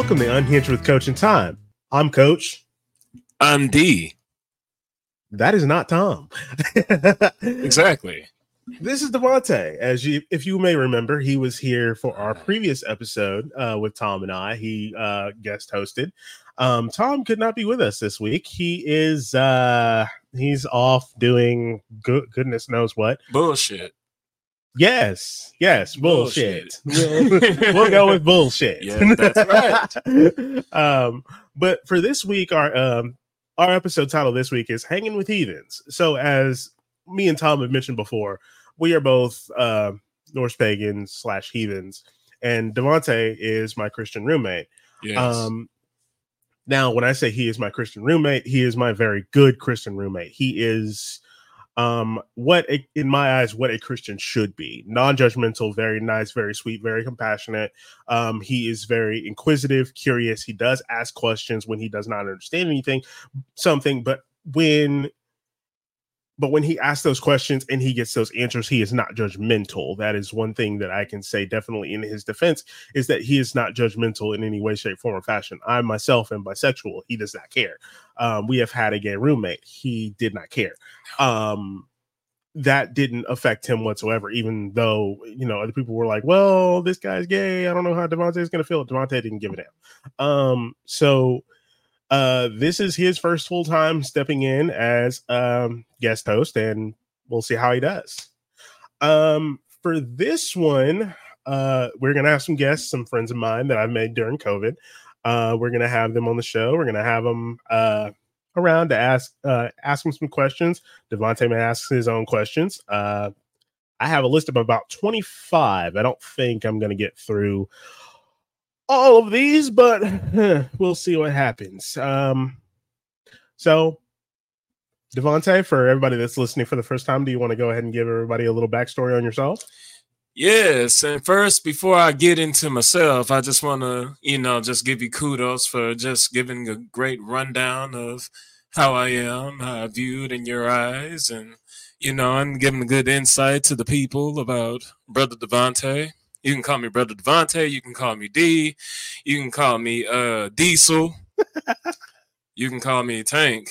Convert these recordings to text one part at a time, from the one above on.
Welcome to Unhinged with Coach and Time. I'm Coach. I'm D. That is not Tom. Exactly. This is Devontae. If you may remember, he was here for our previous episode with Tom and I. He guest hosted. Tom could not be with us this week. He is he's off doing goodness knows what. Bullshit. Yes, bullshit. We'll go with bullshit. Yeah, that's right. But for this week, our episode title this week is Hanging with Heathens. So as me and Tom have mentioned before, we are both Norse pagans / heathens, and Devontae is my Christian roommate. Yes. Now, when I say he is my Christian roommate, he is my very good Christian roommate. He is in my eyes, what a Christian should be. Non-judgmental, very nice, very sweet, very compassionate. He is very inquisitive, curious. He does ask questions when he does not understand something, but when he asks those questions and he gets those answers, he is not judgmental. That is one thing that I can say definitely in his defense, is that he is not judgmental in any way, shape, form, or fashion. I myself am bisexual. He does not care. We have had a gay roommate. He did not care. That didn't affect him whatsoever, even though, other people were like, well, this guy's gay. I don't know how Devontae is going to feel. Devontae didn't give a damn. This is his first full time stepping in as guest host, and we'll see how he does. For this one, we're gonna have some guests, some friends of mine that I've made during COVID. We're gonna have them on the show. We're gonna have them around to ask them some questions. Devontae may ask his own questions. I have a list of about 25. I don't think I'm gonna get through all of these, but we'll see what happens. So Devontae, for everybody that's listening for the first time, do you want to go ahead and give everybody a little backstory on yourself? Yes, and first, before I get into myself, I just want to, just give you kudos for just giving a great rundown of how I am, how I viewed in your eyes, and, and giving a good insight to the people about Brother Devontae. You can call me Brother Devontae. You can call me D. You can call me Diesel. You can call me Tank.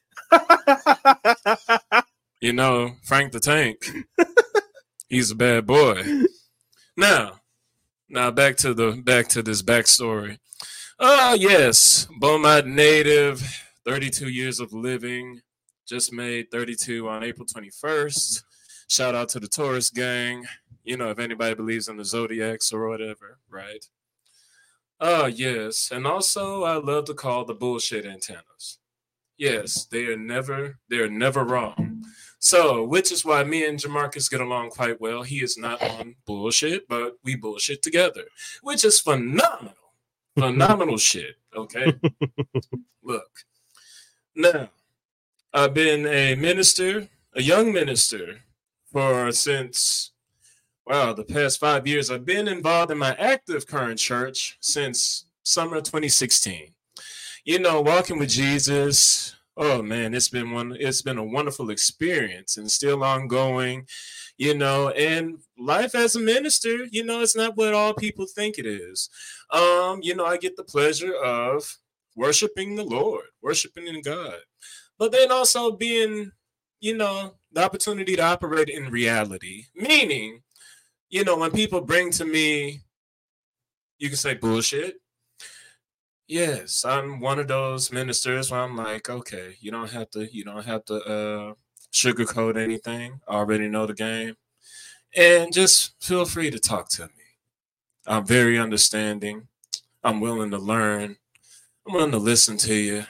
Frank the Tank. He's a bad boy. Now back to this backstory. Yes, Beaumont native, 32 years of living. Just made 32 on April 21st. Shout out to the Taurus gang. If anybody believes in the zodiacs or whatever, right? Yes. And also, I love to call the bullshit antennas. Yes, they are never wrong. So, which is why me and Jamarcus get along quite well. He is not on bullshit, but we bullshit together, which is phenomenal. Phenomenal shit, okay? Look, now, I've been a young minister, since the past 5 years. I've been involved in my active current church since summer 2016. Walking with Jesus. Oh man, it's been a wonderful experience and still ongoing. And life as a minister, it's not what all people think it is. I get the pleasure of worshiping the Lord, worshiping God, but then also being, the opportunity to operate in reality, meaning, when people bring to me, you can say bullshit. Yes, I'm one of those ministers where I'm like, okay, you don't have to sugarcoat anything. I already know the game. And just feel free to talk to me. I'm very understanding. I'm willing to learn. I'm willing to listen to you.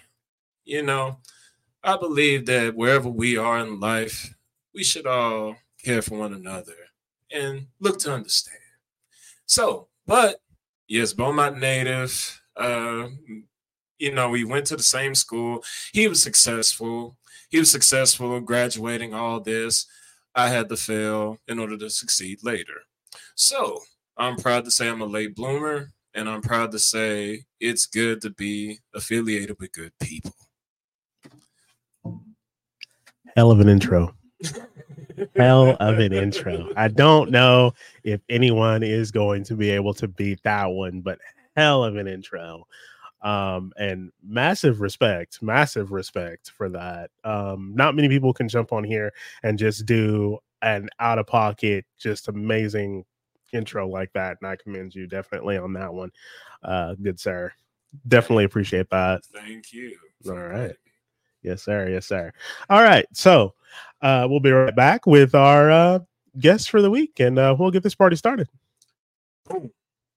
I believe that wherever we are in life, we should all care for one another and look to understand. So, but yes, Beaumont native. We went to the same school. He was successful. Graduating all this. I had to fail in order to succeed later. So I'm proud to say I'm a late bloomer, and I'm proud to say it's good to be affiliated with good people. Hell of an intro. Hell of an intro. I don't know if anyone is going to be able to beat that one, but hell of an intro. And massive respect for that. Not many people can jump on here and just do an out of pocket, just amazing intro like that. And I commend you definitely on that one. Good sir. Definitely appreciate that. Thank you. All right. Yes, sir. Yes, sir. All right. So we'll be right back with our guests for the week, and we'll get this party started. All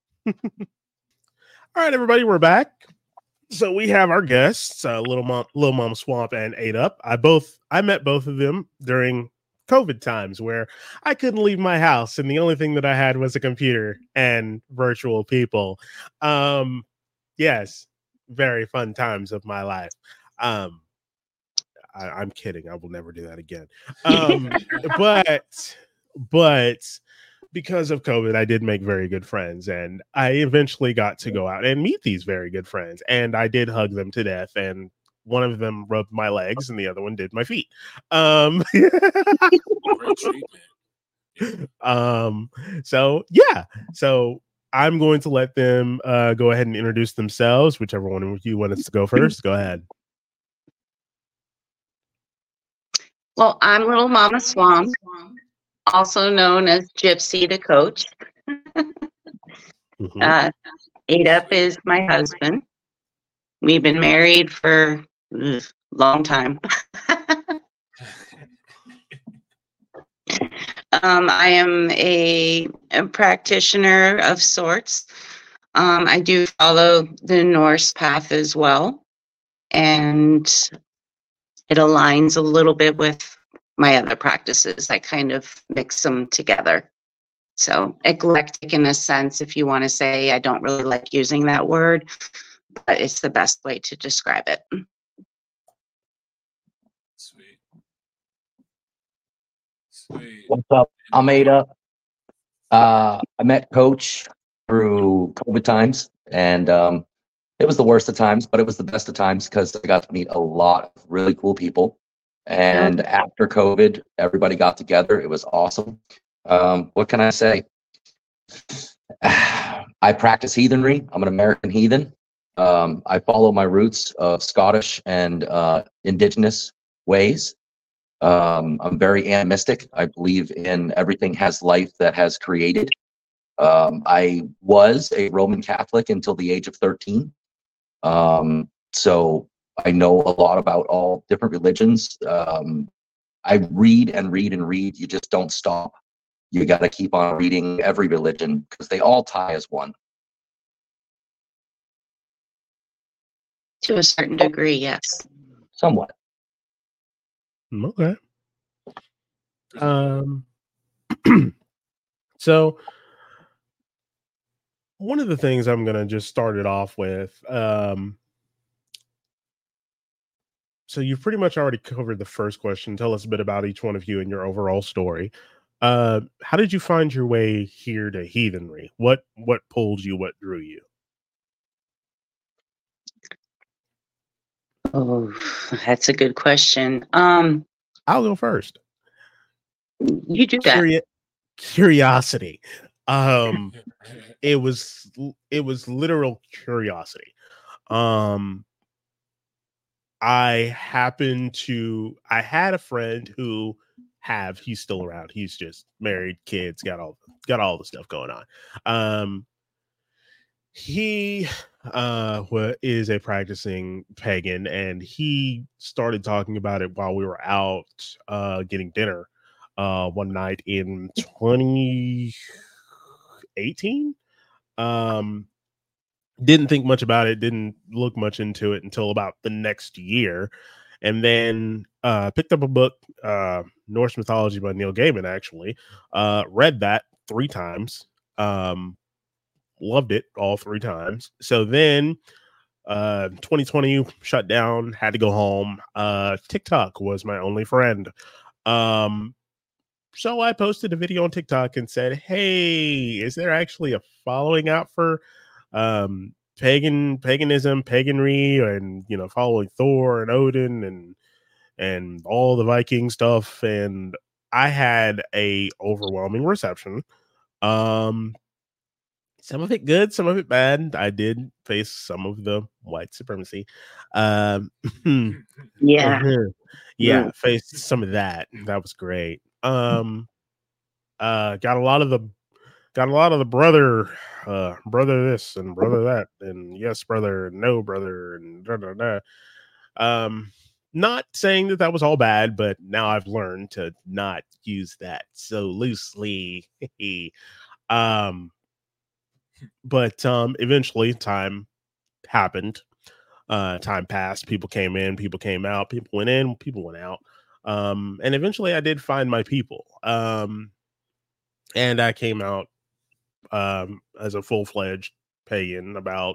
right, everybody, we're back. So we have our guests, Little Mom Swamp and 8up. I met both of them during COVID times where I couldn't leave my house, and the only thing that I had was a computer and virtual people. Yes, very fun times of my life. I'm kidding. I will never do that again. But because of COVID, I did make very good friends, and I eventually got to go out and meet these very good friends, and I did hug them to death, and one of them rubbed my legs and the other one did my feet. So yeah. So I'm going to let them go ahead and introduce themselves. Whichever one of you wants to go first, go ahead. Well, I'm Little Mama Swamp, also known as Gypsy the Coach. 8up is my husband. We've been married for a long time. I am a practitioner of sorts. I do follow the Norse path as well, and it aligns a little bit with my other practices. I kind of mix them together. So eclectic in a sense, if you want to say. I don't really like using that word, but it's the best way to describe it. Sweet. Sweet. What's up? I'm 8up. I met Coach through COVID times, and it was the worst of times, but it was the best of times because I got to meet a lot of really cool people. And after COVID, everybody got together. It was awesome. What can I say? I practice heathenry. I'm an American heathen. I follow my roots of Scottish and indigenous ways. I'm very animistic. I believe in everything has life that has created. I was a Roman Catholic until the age of 13. So I know a lot about all different religions. I read and read and read. You just don't stop. You got to keep on reading every religion because they all tie as one. To a certain degree, yes. Somewhat. Okay. So one of the things I'm gonna just start it off with, so you've pretty much already covered the first question. Tell us a bit about each one of you and your overall story. How did you find your way here to heathenry? What pulled you? What drew you? Oh, that's a good question. I'll go first. You do that. Curiosity. It was literal curiosity. I had a friend who he's still around. He's just married, kids, got all the stuff going on. He is a practicing pagan, and he started talking about it while we were out getting dinner one night in 2018. Didn't think much about it, didn't look much into it until about the next year, and then picked up a book, Norse Mythology by Neil Gaiman, actually. Read that 3 times. Loved it all 3 times. So then 2020 shut down, had to go home. TikTok was my only friend. So I posted a video on TikTok and said, hey, is there actually a following out for paganism, paganry, and following Thor and Odin and all the Viking stuff? And I had a overwhelming reception. Some of it good, some of it bad. I did face some of the white supremacy. Um, Yeah. yeah, faced some of that. That was great. Got a lot of the brother this and brother that and yes brother and no brother and da, da, da. Not saying that was all bad, but now I've learned to not use that so loosely. But eventually time happened. Time passed, people came in, people came out, people went in, people went out. And eventually I did find my people. And I came out as a full-fledged pagan about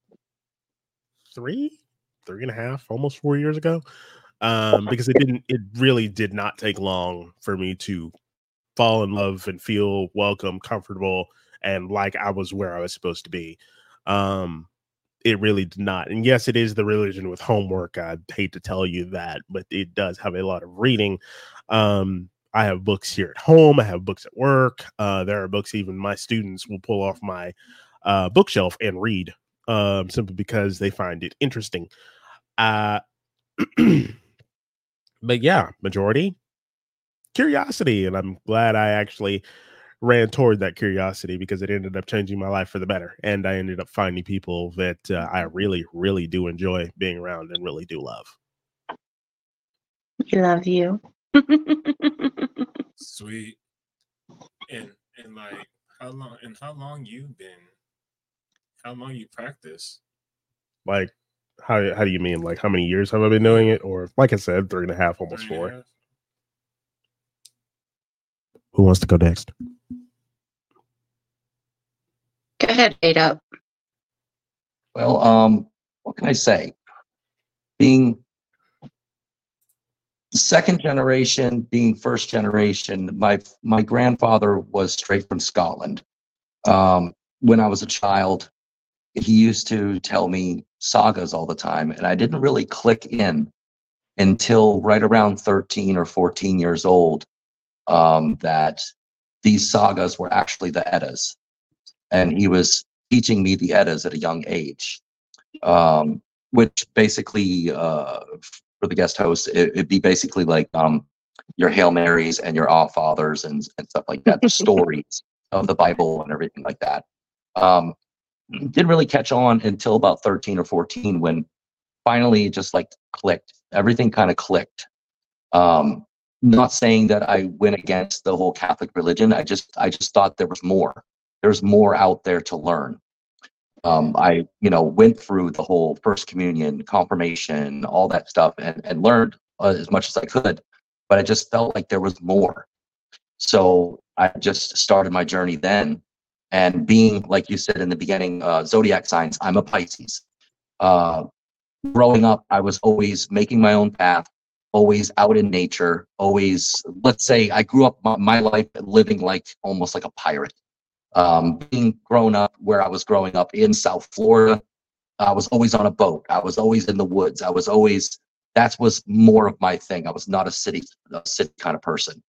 three and a half, almost 4 years ago. Because it really did not take long for me to fall in love and feel welcome, comfortable, and like I was where I was supposed to be. It really did not. And yes, it is the religion with homework. I hate to tell you that, but it does have a lot of reading. I have books here at home. I have books at work. There are books even my students will pull off my bookshelf and read simply because they find it interesting. But yeah, majority curiosity. And I'm glad I actually ran toward that curiosity because it ended up changing my life for the better. And I ended up finding people that I really, really do enjoy being around and really do love. We love you. Sweet. And like how long you practice? Like how do you mean? Like how many years have I been doing it? Or like I said, 3.5, almost 4. Who wants to go next? Go ahead, Ada. Well, what can I say? Being second generation, being first generation, my grandfather was straight from Scotland. When I was a child, he used to tell me sagas all the time, and I didn't really click in until right around 13 or 14 years old, that these sagas were actually the Eddas. And he was teaching me the Eddas at a young age, which basically, for the guest host, it'd be basically like your Hail Marys and your Our Fathers and stuff like that, the stories of the Bible and everything like that. Didn't really catch on until about 13 or 14 when finally it just like clicked. Everything kind of clicked. Not saying that I went against the whole Catholic religion. I just thought there was more. There's more out there to learn. I went through the whole First Communion, confirmation, all that stuff, and learned as much as I could. But I just felt like there was more. So I just started my journey then. And being, like you said in the beginning, zodiac signs, I'm a Pisces. Growing up, I was always making my own path, always out in nature, always, let's say I grew up my life living like almost like a pirate. Being grown up where I was growing up in South Florida, I was always on a boat. I was always in the woods. That was more of my thing. I was not a city kind of person.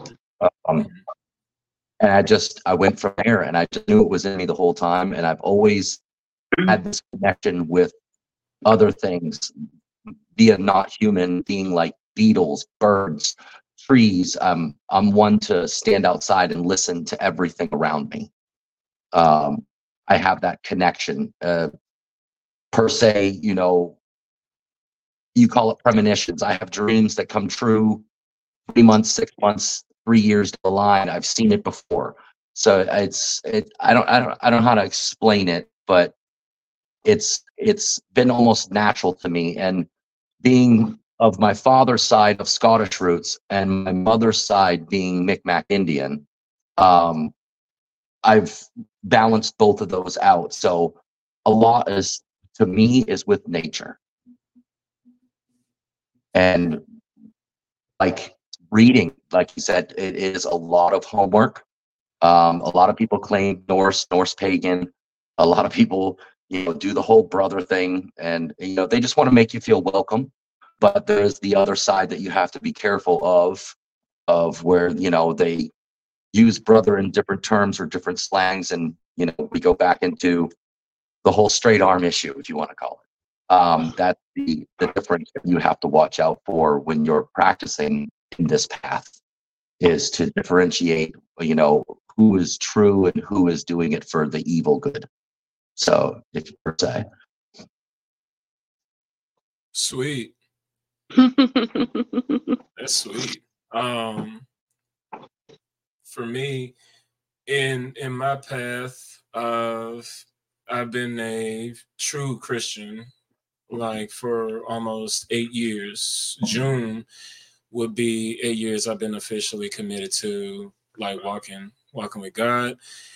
And I went from there, and I just knew it was in me the whole time. And I've always had this connection with other things, via not human, being like beetles, birds, trees. I'm one to stand outside and listen to everything around me. I have that connection. Per se, you call it premonitions. I have dreams that come true 3 months, 6 months, 3 years down the line. I've seen it before. So I don't know how to explain it, but it's been almost natural to me. And being of my father's side of Scottish roots and my mother's side being Micmac Indian, I've balanced both of those out. So a lot to me is with nature. And like reading, like you said, it is a lot of homework. A lot of people claim Norse pagan. A lot of people, do the whole brother thing, and they just want to make you feel welcome. But there's the other side that you have to be careful of where they use brother in different terms or different slangs, and we go back into the whole straight arm issue, if you want to call it. That's the difference that you have to watch out for when you're practicing in this path, is to differentiate, who is true and who is doing it for the evil good. So, if you per se. Sweet. That's sweet. For me, in my path of, I've been a true Christian like for almost 8 years. June would be 8 years I've been officially committed to like walking with God.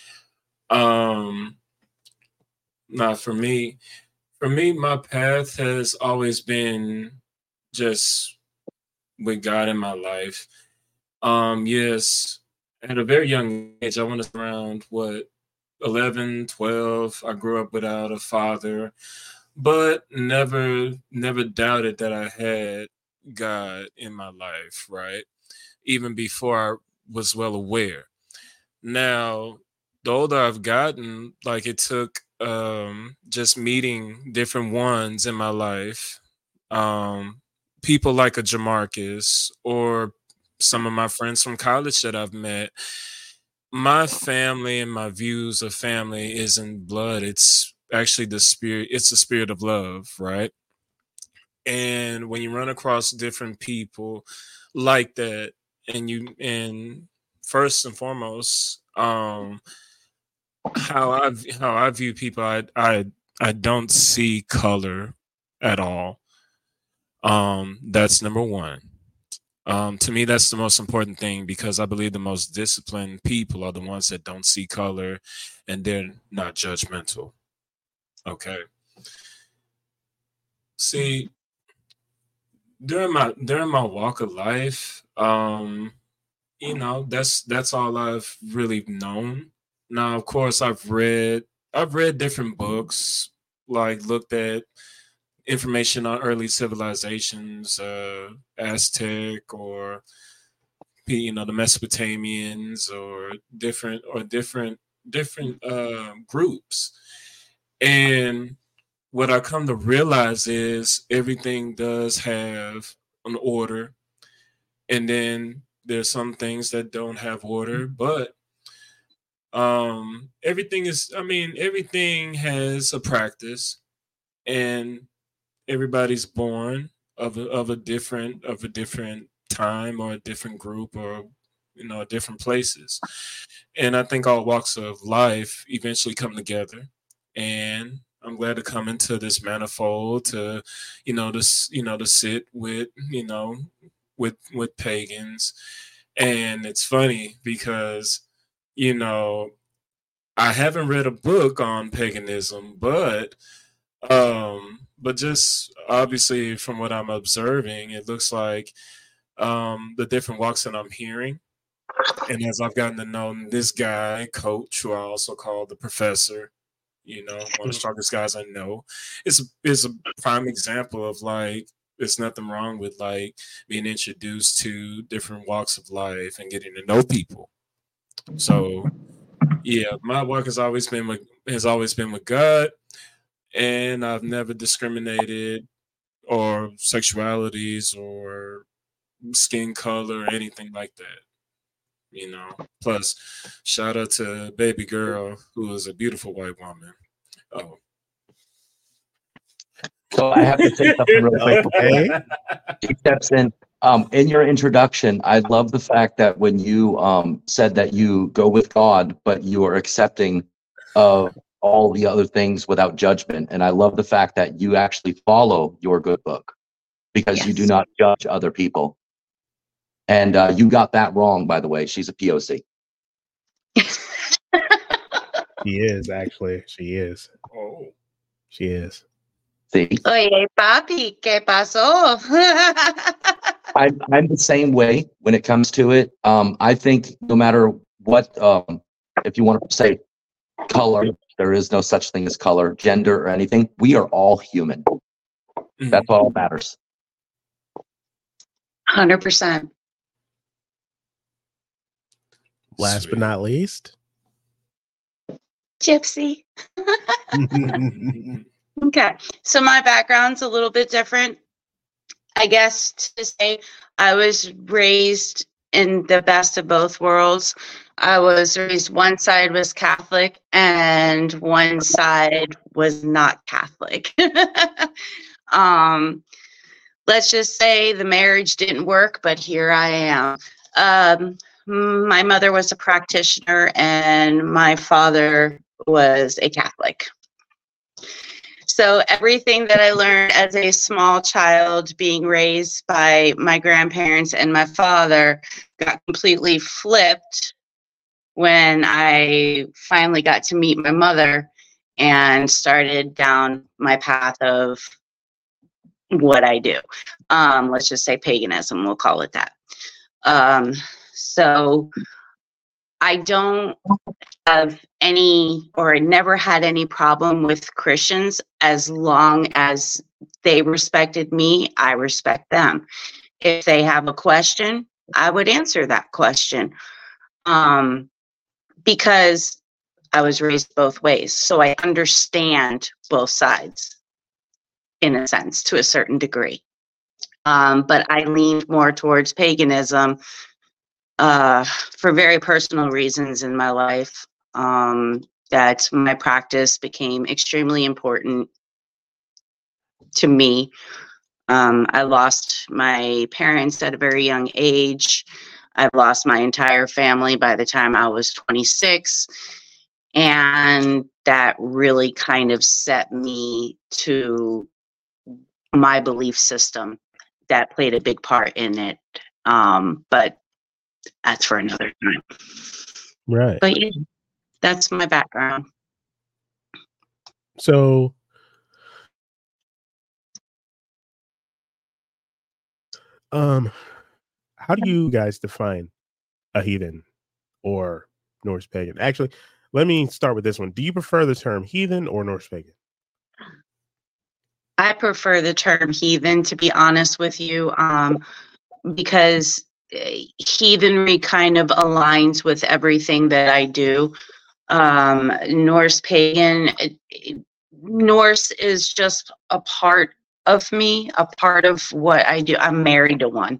Now for me, my path has always been just with God in my life. Yes, at a very young age, I want to around 11, 12. I grew up without a father, but never doubted that I had God in my life, right? Even before I was well aware. Now, the older I've gotten, like it took just meeting different ones in my life, people like a Jamarcus or some of my friends from college that I've met. My family and my views of family isn't blood. It's actually the spirit. It's the spirit of love, right? And when you run across different people like that, and first and foremost, how I view people, I don't see color at all. That's number one. To me, that's the most important thing, because I believe the most disciplined people are the ones that don't see color and they're not judgmental. Okay. See, during my walk of life, that's all I've really known. Now, of course, I've read different books, like looked at information on early civilizations, Aztec or the Mesopotamians, or different groups. And what I come to realize is everything does have an order, and then there's some things that don't have order, but everything has a practice, and everybody's born of a different time, or a different group, or different places. And I think all walks of life eventually come together, and I'm glad to come into this manifold to to sit with with pagans. And it's funny because I haven't read a book on paganism, but just obviously from what I'm observing, it looks like the different walks that I'm hearing. And as I've gotten to know this guy, Coach, who I also call the Professor, one of the strongest guys I know, is a prime example of like there's nothing wrong with like being introduced to different walks of life and getting to know people. So yeah, my walk has always been with God, and I've never discriminated or sexualities or skin color or anything like that. Plus, shout out to baby girl, who is a beautiful white woman. Oh, So I have to say something real quick. Okay. He steps in. In your introduction, I love the fact that when you said that you go with God, but you are accepting of all the other things without judgment. And I love the fact that you actually follow your good book, because you do Yes. not judge other people. And you got that wrong, by the way. She's a POC. She is, actually. She is. oh, She is. See, Oye, papi, ¿qué pasó? I'm the same way when it comes to it. I think no matter what, if you want to say color, there is no such thing as color, gender, or anything. We are all human. That's all that matters. 100%. Last but not least, Gypsy. Okay, so my background's a little bit different. I guess to say I was raised in the best of both worlds. I was raised, one side was Catholic and one side was not Catholic. Let's just say the marriage didn't work, but here I am. My mother was a practitioner and my father was a Catholic. So everything that I learned as a small child being raised by my grandparents and my father got completely flipped when I finally got to meet my mother and started down my path of what I do. Let's just say paganism, we'll call it that. So I don't have any, or never had any problem with Christians as long as they respected me, I respect them. If they have a question, I would answer that question. Because I was raised both ways. So I understand both sides in a sense, to a certain degree. But I leaned more towards paganism for very personal reasons in my life. That my practice became extremely important to me. I lost my parents at a very young age. I've lost my entire family by the time I was 26. And that really kind of set me to my belief system. That played a big part in it. But that's for another time. Right. But yeah, that's my background. So how do you guys define a heathen or Norse pagan? Actually, let me start with this one. Do you prefer the term heathen or Norse pagan? I prefer the term heathen, to be honest with you, because heathenry kind of aligns with everything that I do. Norse pagan, Norse is just a part of me, a part of what I do. I'm married to one.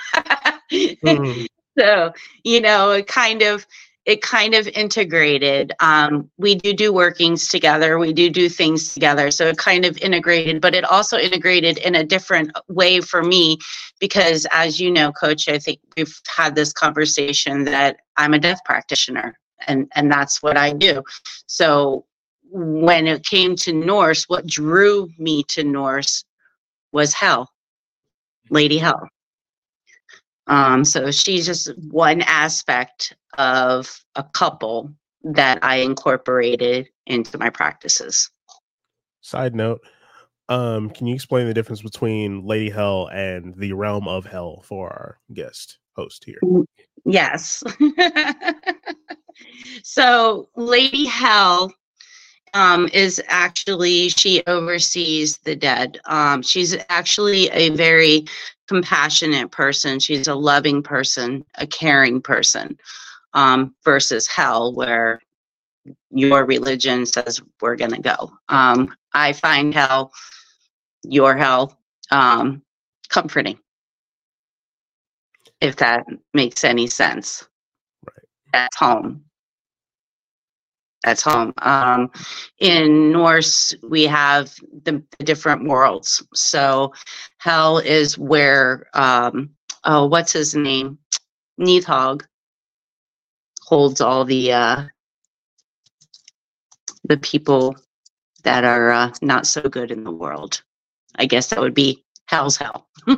So, it kind of integrated. We do workings together. We do things together. So it kind of integrated, but it also integrated in a different way for me because, as you know, Coach, I think we've had this conversation that I'm a death practitioner and that's what I do. So when it came to Norse, what drew me to Norse was Hel, Lady Hel. So she's just one aspect of a couple that I incorporated into my practices. Side note, can you explain the difference between Lady Hel and the realm of Hell for our guest host here? Yes. So Lady Hel is actually, she oversees the dead. She's actually a very compassionate person. She's a loving person, a caring person, versus Hell, where your religion says we're going to go. I find Hell, your Hell, comforting, if that makes any sense. Right. That's home. That's home. In Norse, we have the different worlds. So Hell is where, what's his name? Nidhogg holds all the people that are not so good in the world. I guess that would be Hell's Hell. It's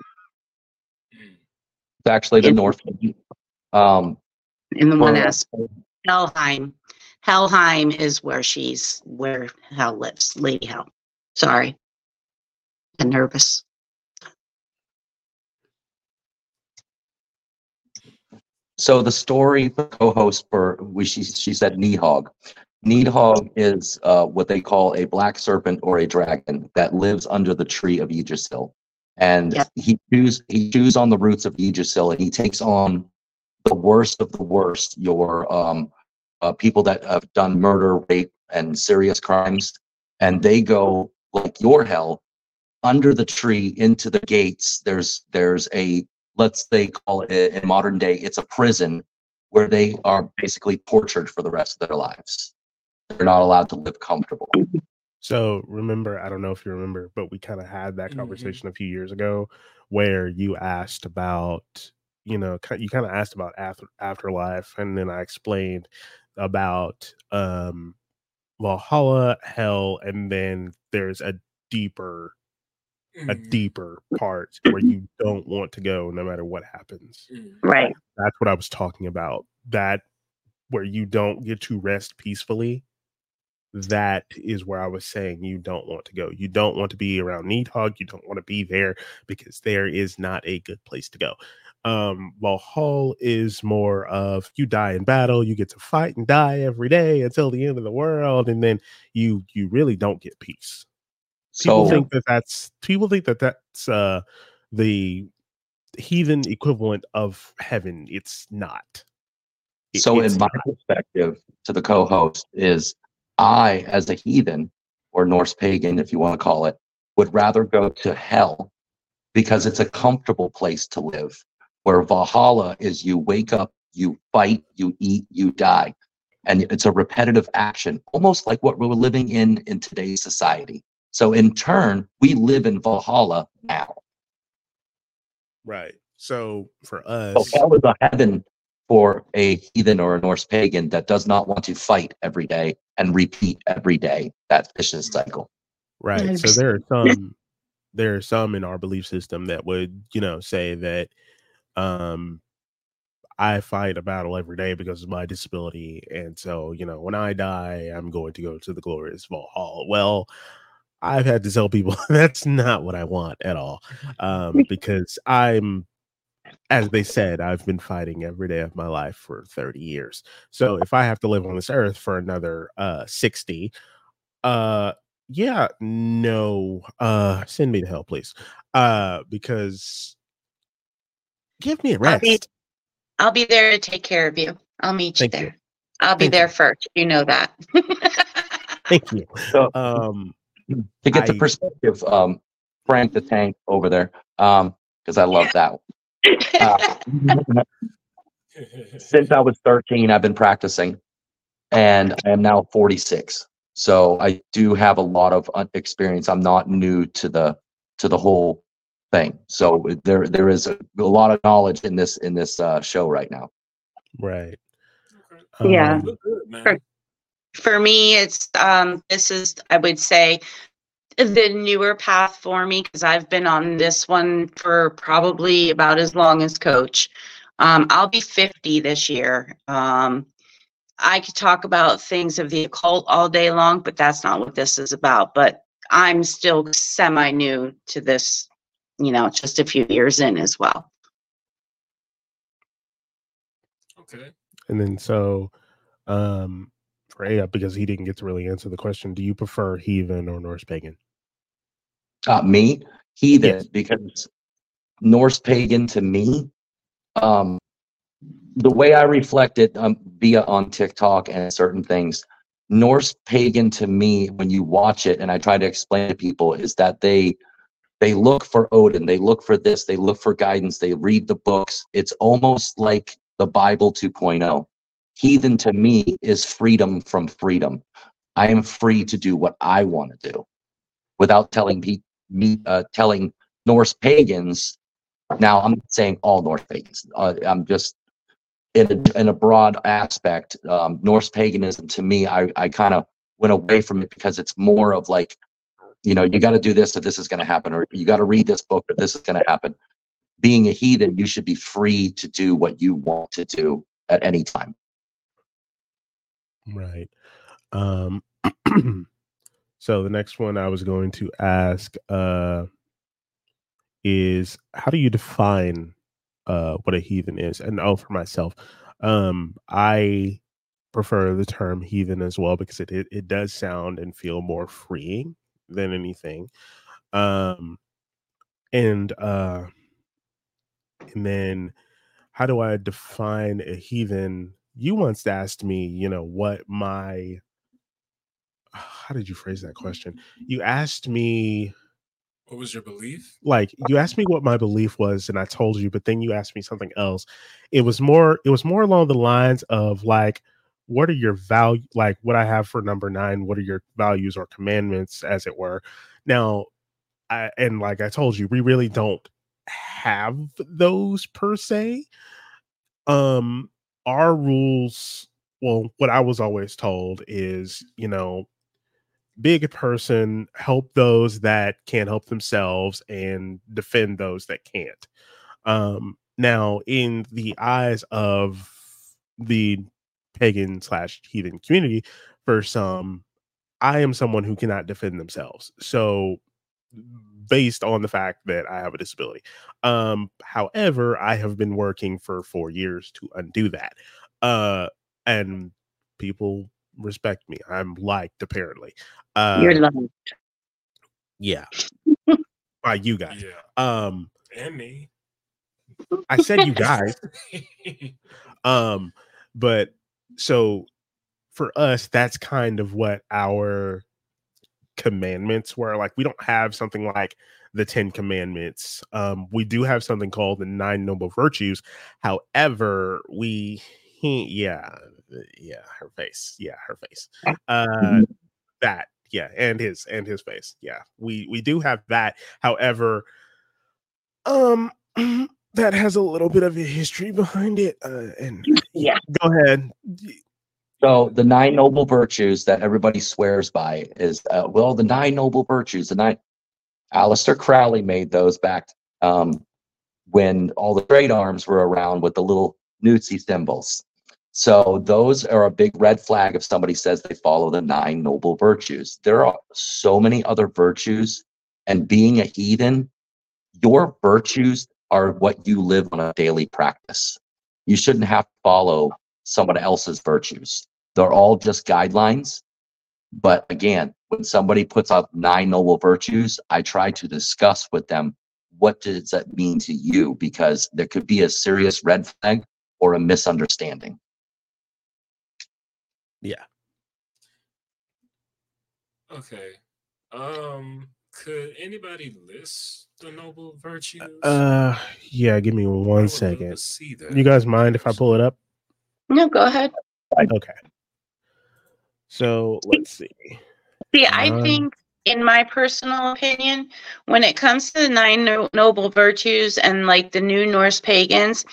actually the North. In the one aspect, Helheim. Helheim is where Hel lives, Lady Hel. Sorry. I'm nervous. So the story, the co-host she said Nidhogg. Nidhogg is what they call a black serpent or a dragon that lives under the tree of Yggdrasil. And yep. he chews on the roots of Yggdrasil, and he takes on the worst of the worst, your people that have done murder, rape, and serious crimes, and they go like your hell under the tree into the gates. There's a, let's say, call it in modern day, it's a prison where they are basically tortured for the rest of their lives. They're not allowed to live comfortable. So remember, I don't know if you remember, but we kind of had that conversation a few years ago where you asked about, you kind of asked about afterlife, and then I explained about Valhalla, hell, and then there's a deeper part where you don't want to go no matter what happens. Right. That's what I was talking about. That where you don't get to rest peacefully. That is where I was saying you don't want to go. You don't want to be around Nidhogg. You don't want to be there because there is not a good place to go. Valhalla is more of you die in battle, you get to fight and die every day until the end of the world, and then you really don't get peace. People think that's the heathen equivalent of heaven. It's not. So in my perspective to the co-host is, I, as a heathen or Norse pagan, if you want to call it, would rather go to hell because it's a comfortable place to live, where Valhalla is you wake up, you fight, you eat, you die. And it's a repetitive action, almost like what we're living in today's society. So in turn, we live in Valhalla now. Right. So for us, so hell is a heaven for a heathen or a Norse pagan that does not want to fight every day and repeat every day that vicious cycle. Right. So there are some in our belief system that would, say that I fight a battle every day because of my disability. And so, when I die, I'm going to go to the glorious Valhalla. Well, I've had to tell people that's not what I want at all. Because as they said, I've been fighting every day of my life for 30 years. So if I have to live on this earth for another 60, yeah, no, send me to hell, please. Because give me a rest. I'll be there to take care of you. I'll meet you there. I'll be there first. You know that. Thank you. So, to get the perspective, Frank the Tank over there, because I love that one. Since I was 13, I've been practicing, and I am now 46. So I do have a lot of experience. I'm not new to the whole thing. So there is a lot of knowledge in this show right now. Right. Yeah. For me, it's this is, I would say, the newer path for me, because I've been on this one for probably about as long as Coach. I'll be 50 this year. I could talk about things of the occult all day long, but that's not what this is about. But I'm still semi-new to this, just a few years in as well. Okay. And then so, for Aya, because he didn't get to really answer the question, do you prefer heathen or Norse pagan? Me, heathen, yes. Because Norse pagan to me, the way I reflect it via on TikTok and certain things, Norse pagan to me, when you watch it, and I try to explain to people, is that they look for Odin, they look for this, they look for guidance, they read the books. It's almost like the Bible 2.0. Heathen to me is freedom from freedom. I am free to do what I want to do without telling telling Norse pagans. Now, I'm not saying all Norse pagans. I'm just in a broad aspect. Norse paganism to me, I kind of went away from it because it's more of like, you got to do this if this is going to happen, or you got to read this book if this is going to happen. Being a heathen, you should be free to do what you want to do at any time. Right. So the next one I was going to ask is, how do you define what a heathen is? And for myself, I prefer the term heathen as well, because it does sound and feel more freeing than anything. And then how do I define a heathen you once asked me, what how did you phrase that question? You asked me, What was your belief? you asked me what my belief was, and I told you, but then you asked me something else. It was more along the lines of what are your value, what I have for number 9, what are your values or commandments, as it were. Now, like I told you, we really don't have those per se. Our rules, well, what I was always told is, be a good person, help those that can't help themselves, and defend those that can't. Now, in the eyes of the pagan / heathen community, for some, I am someone who cannot defend themselves. So, based on the fact that I have a disability. However, I have been working for 4 years to undo that. And people respect me. I'm liked, apparently. You're loved. Yeah. By you guys. Yeah. And me. I said you guys. But so for us, that's kind of what our commandments were. We don't have something like the 10 commandments. We do have something called the 9 noble virtues. However, her face. That, and his face. Yeah, we do have that. However, that has a little bit of a history behind it. And Yeah. Go ahead. So the 9 noble virtues that everybody swears by is, the 9 noble virtues. Aleister Crowley made those back when all the trade arms were around with the little Newtsy symbols. So those are a big red flag if somebody says they follow the 9 noble virtues. There are so many other virtues, and being a heathen, your virtues are what you live on a daily practice. You shouldn't have to follow someone else's virtues. They're all just guidelines. But again, when somebody puts up 9 noble virtues, I try to discuss with them, what does that mean to you? Because there could be a serious red flag or a misunderstanding. Yeah. Okay. Could anybody list the noble virtues? Yeah, give me I one would love second. to see that. You guys mind if I pull it up? No, go ahead. Okay. So let's see. See, I think, in my personal opinion, when it comes to the 9 noble virtues and the new Norse pagans,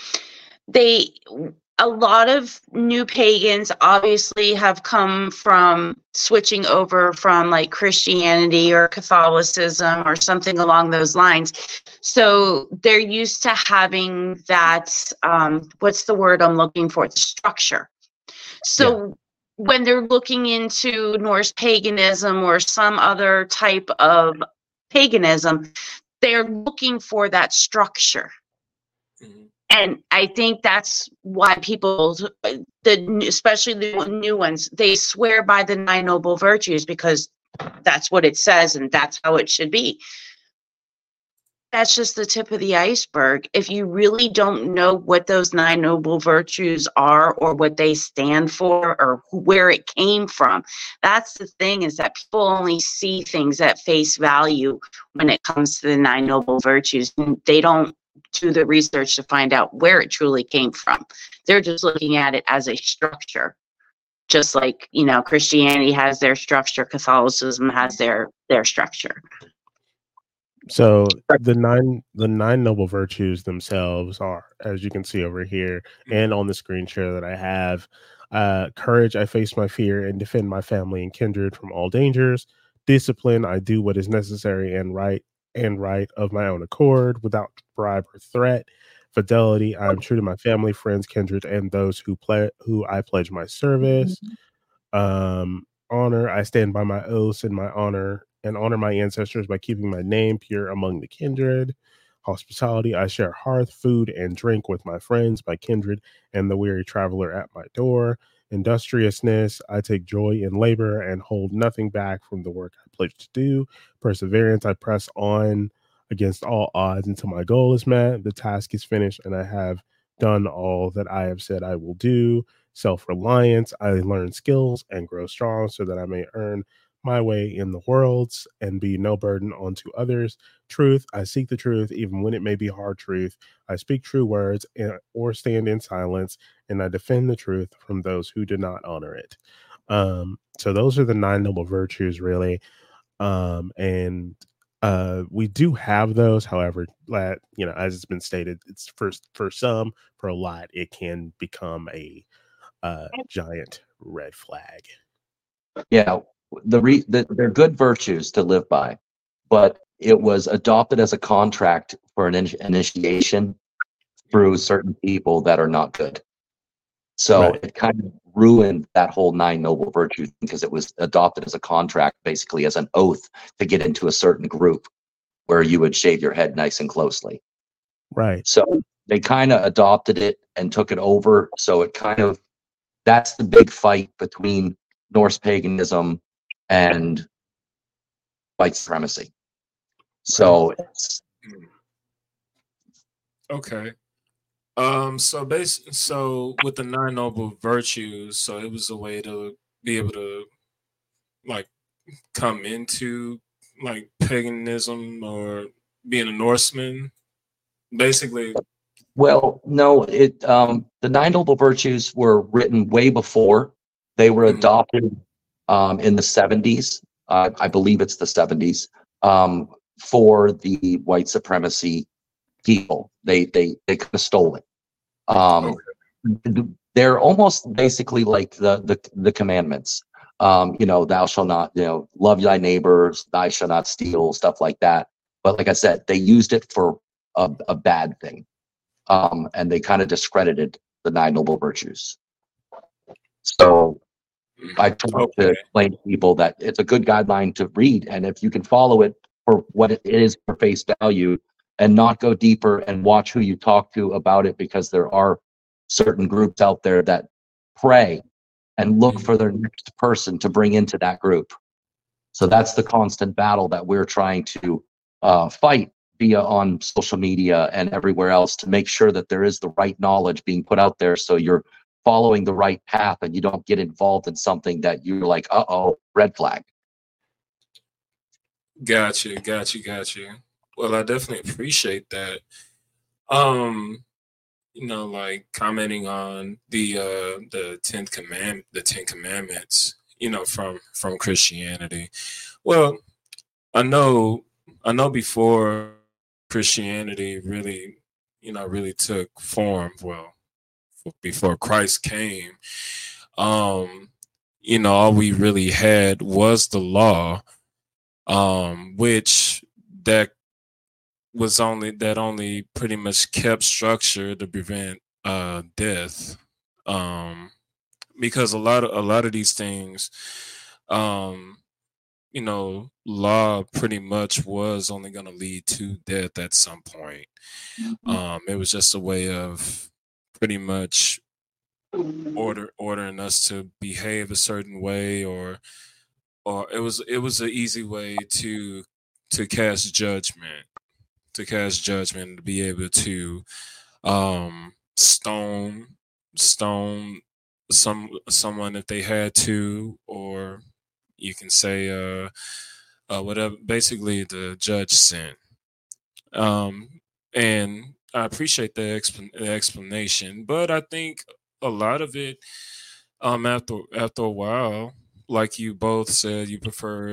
a lot of new pagans obviously have come from switching over from Christianity or Catholicism or something along those lines. So they're used to having that, what's the word I'm looking for? The structure. So when they're looking into Norse paganism or some other type of paganism, they're looking for that structure. Mhm. And I think that's why people, especially the new ones, they swear by the 9 noble virtues because that's what it says and that's how it should be. That's just the tip of the iceberg. If you really don't know what those 9 noble virtues are or what they stand for or where it came from, that's the thing, is that people only see things at face value when it comes to the 9 noble virtues. And they don't do the research to find out where it truly came from. They're just looking at it as a structure. Just like, Christianity has their structure, Catholicism has their structure. So the nine noble virtues themselves are, as you can see over here and on the screen share that I have, courage, I face my fear and defend my family and kindred from all dangers. Discipline, I do what is necessary and right of my own accord without bribe or threat. Fidelity, I am true to my family, friends, kindred, and those who I pledge my service. Honor, I stand by my oaths and honor my ancestors by keeping my name pure among the kindred. Hospitality, I share hearth, food, and drink with my friends, my kindred, and the weary traveler at my door. Industriousness, I take joy in labor and hold nothing back from the work I pledge to do. Perseverance, I press on against all odds until my goal is met, the task is finished, and I have done all that I have said I will do. self-reliance. I learn skills and grow strong so that I may earn my way in the worlds and be no burden onto others. Truth, I seek the truth, even when it may be hard truth. I speak true words or stand in silence, and I defend the truth from those who do not honor it. So those are the 9 noble virtues, really. And we do have those. However, as it's been stated, it's for some, for a lot, it can become a giant red flag. Yeah, they're good virtues to live by, but it was adopted as a contract for an initiation through certain people that are not good. So Right. it kind of ruined that whole 9 noble virtues because it was adopted as a contract, basically as an oath to get into a certain group where you would shave your head nice and closely. Right. So they kind of adopted it and took it over. So it kind of, that's the big fight between Norse paganism and white supremacy. So it's, Okay. So with the 9 noble virtues, so it was a way to be able to like come into like paganism or being a Norseman. Basically, well, no, the 9 noble virtues were written way before. They were mhm, adopted in the 70s. I believe it's the 70s, for the white supremacy people. They kind of stole it. Um, okay, they're almost basically like the commandments. Thou shalt not, love thy neighbors, thou shalt not steal, stuff like that. But like I said, they used it for a bad thing, and they kind of discredited the 9 noble virtues. So I try to okay, explain to people that it's a good guideline to read, and if you can follow it for what it is for face value, and not go deeper and watch who you talk to about it, because there are certain groups out there that pray and look mhm, for their next person to bring into that group. So that's the constant battle that we're trying to fight via on social media and everywhere else, to make sure that there is the right knowledge being put out there, so you're following the right path and you don't get involved in something that you're like, uh-oh, red flag. got you. Well, I definitely appreciate that. Like commenting on the Ten Commandments, from Christianity. Well, I know I know before Christianity really took form, well, before Christ came, um, all we really had was the law, which that only pretty much kept structure to prevent death. Um, because a lot of these things, um, law pretty much was only going to lead to death at some point. It was just a way of pretty much ordering us to behave a certain way, or it was an easy way to cast judgment, to be able to stone someone if they had to, or you can say whatever, basically the judge sin. um and I appreciate the explanation, but I think a lot of it, after a while, like you both said, you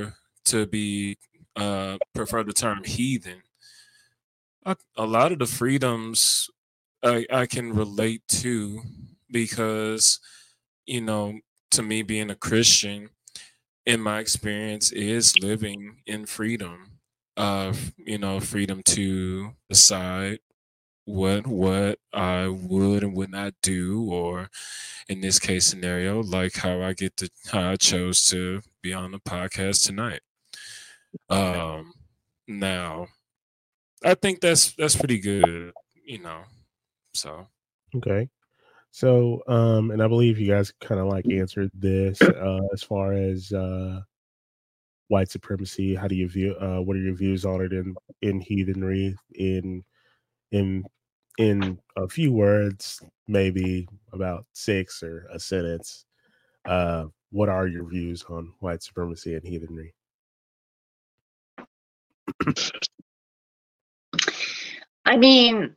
prefer the term heathen. A lot of the freedoms I can relate to, because, you know, to me, being a Christian, in my experience, is living in freedom. Freedom to decide what I would and would not do, or in this case scenario, like how I chose to be on the podcast tonight. Um, Now, I think that's pretty good, you know. So. Okay. So, and I believe you guys kind of like answered this as far as white supremacy. How do you view? What are your views on it in heathenry in in a few words, maybe about 6 or a sentence, what are your views on white supremacy and heathenry? I mean,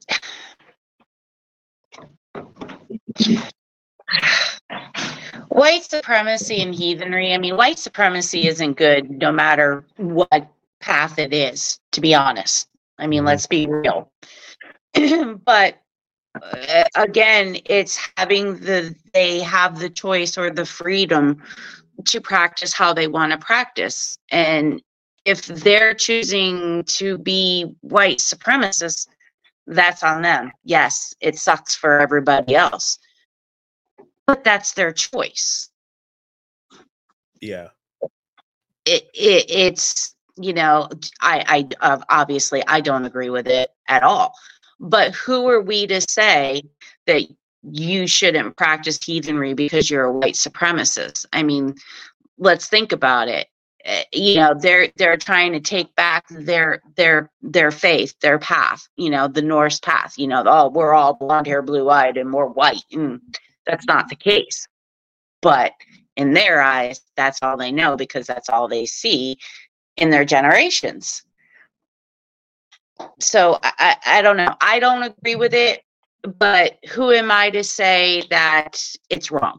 white supremacy and heathenry. I mean, white supremacy isn't good no matter what path it is, to be honest. I mean, let's be real. But again, it's they have the choice or the freedom to practice how they want to practice. And if they're choosing to be white supremacists, that's on them. Yes, it sucks for everybody else, but that's their choice. Yeah. It's, I obviously I don't agree with it at all. But who are we to say that you shouldn't practice heathenry because you're a white supremacist? I mean, let's think about it. They're trying to take back their faith, their path, the Norse path, we're all blonde hair, blue eyed, and we're white. And that's not the case. But in their eyes, that's all they know because that's all they see in their generations. So I don't know. I don't agree with it, but who am I to say that it's wrong?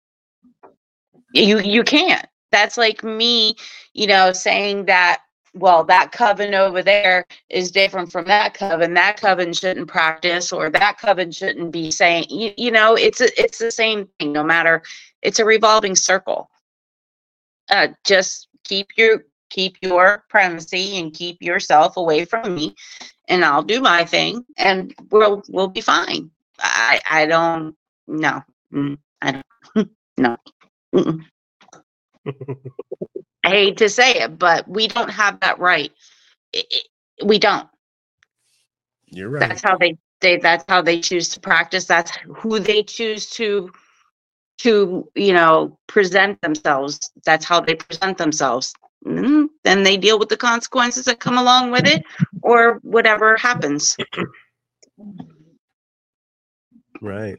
You can't. That's like me, saying that, well, that coven over there is different from that coven. That coven shouldn't practice, or that coven shouldn't be saying, it's the same thing. No matter, it's a revolving circle. Just keep your primacy and keep yourself away from me, and I'll do my thing, and we'll be fine. I don't know. I don't no. I hate to say it, but we don't have that right. We don't. You're right. That's how that's how they choose to practice. That's who they choose to present themselves. That's how they present themselves. Then they deal with the consequences that come along with it, or whatever happens. Right.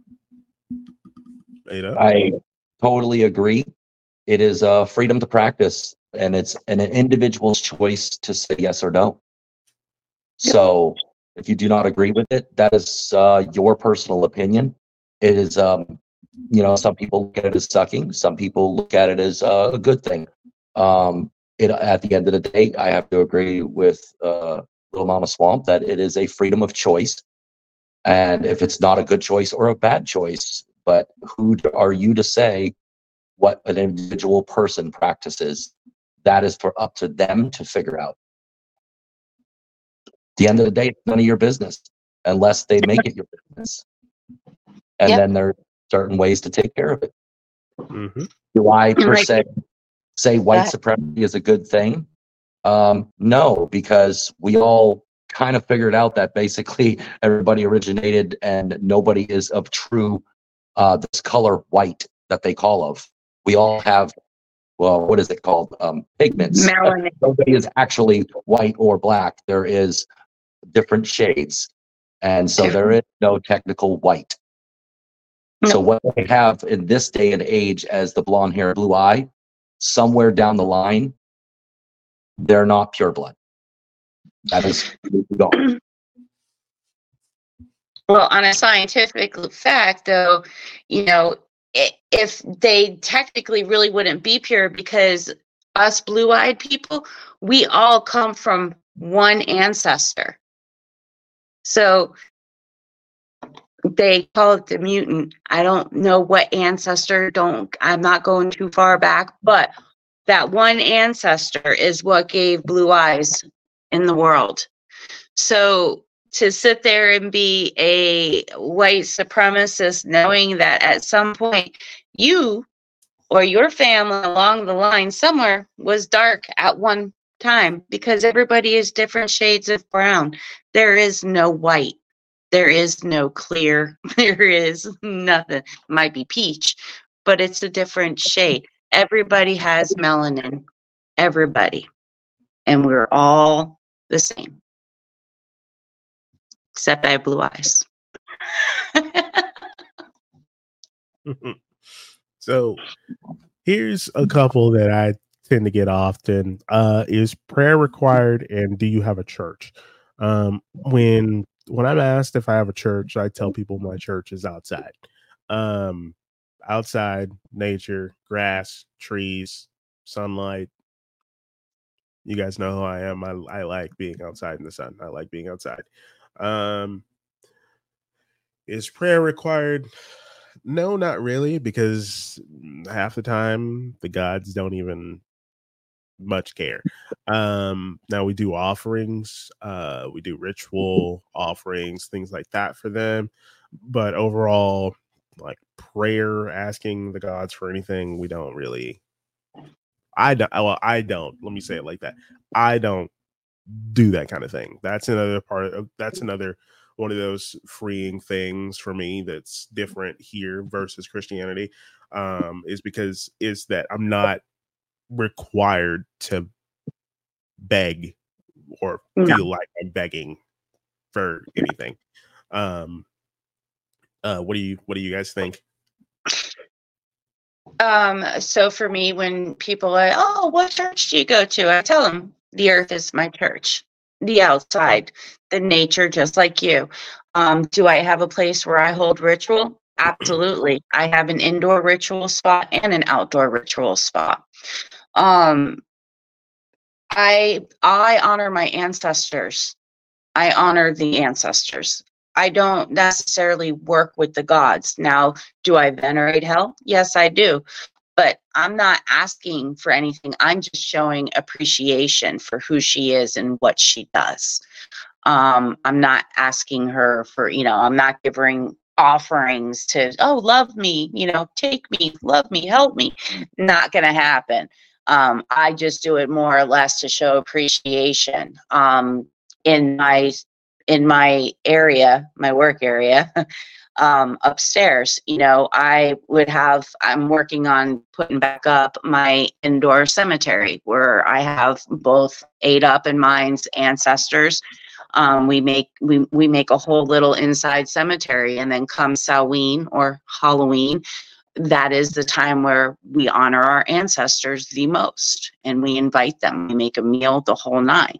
I totally agree. It is freedom to practice, and it's an individual's choice to say yes or no. Yep. So if you do not agree with it, that is your personal opinion. It is, some people look at it as sucking. Some people look at it as a good thing. At the end of the day, I have to agree with Little Mama Swamp that it is a freedom of choice. And if it's not a good choice or a bad choice, but who are you to say what an individual person practices? That is up to them to figure out. At the end of the day, it's none of your business unless they make it your business. And then there are certain ways to take care of it. Mm-hmm. Do I per se say white supremacy is a good thing? No, because we all kind of figured out that basically everybody originated and nobody is of true this color white that they call of. We all have, well, what is it called? Pigments. Melanin. Nobody is actually white or black. There is different shades. And so there is no technical white. No. So what they have in this day and age as the blonde hair, blue eye, somewhere down the line, they're not pure blood. That is gone. Well, on a scientific fact, though, if they technically really wouldn't be pure, because us blue-eyed people, we all come from one ancestor. So they call it the mutant. I don't know what ancestor, I'm not going too far back, but that one ancestor is what gave blue eyes in the world. So to sit there and be a white supremacist, knowing that at some point you or your family along the line somewhere was dark at one time, because everybody is different shades of brown. There is no white. There is no clear. There is nothing. It might be peach, but it's a different shade. Everybody has melanin. Everybody. And we're all the same. except I have blue eyes. So here's a couple that I tend to get often. Is prayer required, and do you have a church? When I'm asked if I have a church, I tell people my church is outside. Outside, nature, grass, trees, sunlight. You guys know who I am. I like being outside in the sun. I like being outside. Is prayer required? No, not really, because half the time the gods don't even much care. Now we do offerings, we do ritual offerings, things like that for them. But overall, like prayer, asking the gods for anything, we don't really. I don't. Let me say it like that. I don't do that kind of thing. That's another one of those freeing things for me that's different here versus Christianity, is that I'm not required to beg or feel like I'm begging for anything. What do you guys think? So for me, when people are, oh, what church do you go to? I tell them the earth is my church, the outside, the nature, just like you. Do I have a place where I hold ritual? Absolutely. I have an indoor ritual spot and an outdoor ritual spot. I honor my ancestors. I honor the ancestors. I don't necessarily work with the gods. Now, do I venerate Hel? Yes, I do. But I'm not asking for anything. I'm just showing appreciation for who she is and what she does. I'm not asking her for, I'm not giving offerings to, oh, love me, take me, love me, help me. Not going to happen. I just do it more or less to show appreciation. In my area, my work area, upstairs, I'm working on putting back up my indoor cemetery where I have both Adap and mine's ancestors. We make a whole little inside cemetery, and then come Samhain or Halloween, that is the time where we honor our ancestors the most, and we invite them. We make a meal, the whole nine.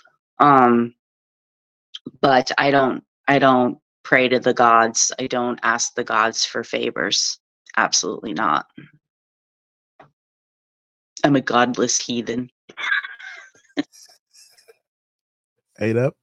But I don't pray to the gods. I don't ask the gods for favors. Absolutely not. I'm a godless heathen. Adap?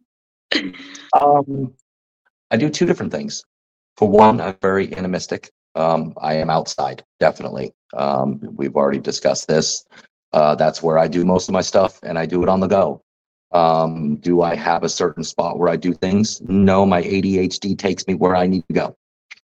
I do two different things. For one, I'm very animistic. I am outside, definitely. We've already discussed this. That's where I do most of my stuff, and I do it on the go. Do I have a certain spot where I do things? No, my ADHD takes me where I need to go.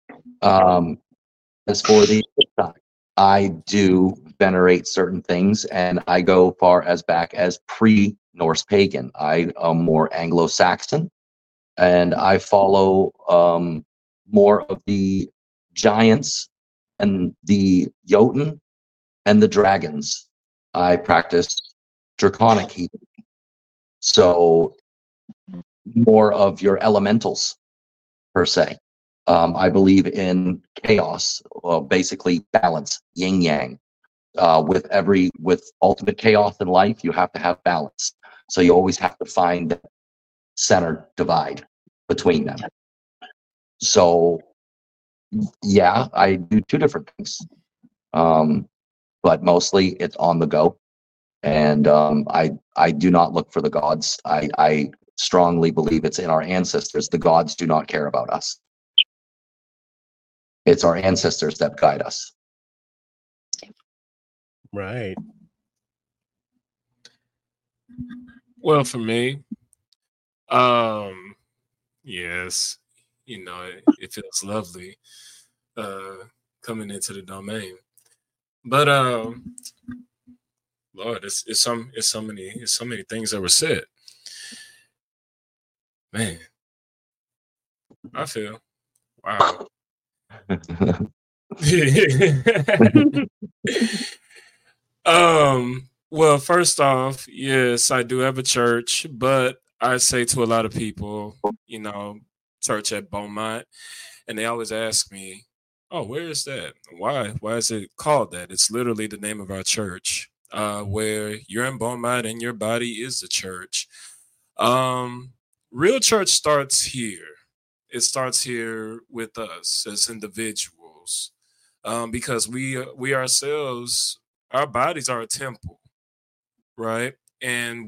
As for the side, I do venerate certain things, and I go far as back as pre-Norse pagan. I am more Anglo-Saxon, and I follow more of the giants and the Jotun and the dragons. I practice draconic healing. So more of your elementals, per se. I believe in chaos, basically balance, yin yang. With ultimate chaos in life, you have to have balance. So you always have to find the center divide between them. So yeah, I do two different things. But mostly it's on the go. And I do not look for the gods. I strongly believe it's in our ancestors. The gods do not care about us. It's our ancestors that guide us. Right. Well, for me, yes, it feels lovely coming into the domain. But Lord, it's so many things that were said. Man, I feel wow. Well, first off, yes, I do have a church, but I say to a lot of people, you know, church at Beaumont, and they always ask me, "Oh, where is that? Why? Why is it called that?" It's literally the name of our church, where you're in Beaumont and your body is the church. Um, Real church starts here. It starts here with us as individuals, because we ourselves, our bodies are a temple, right? And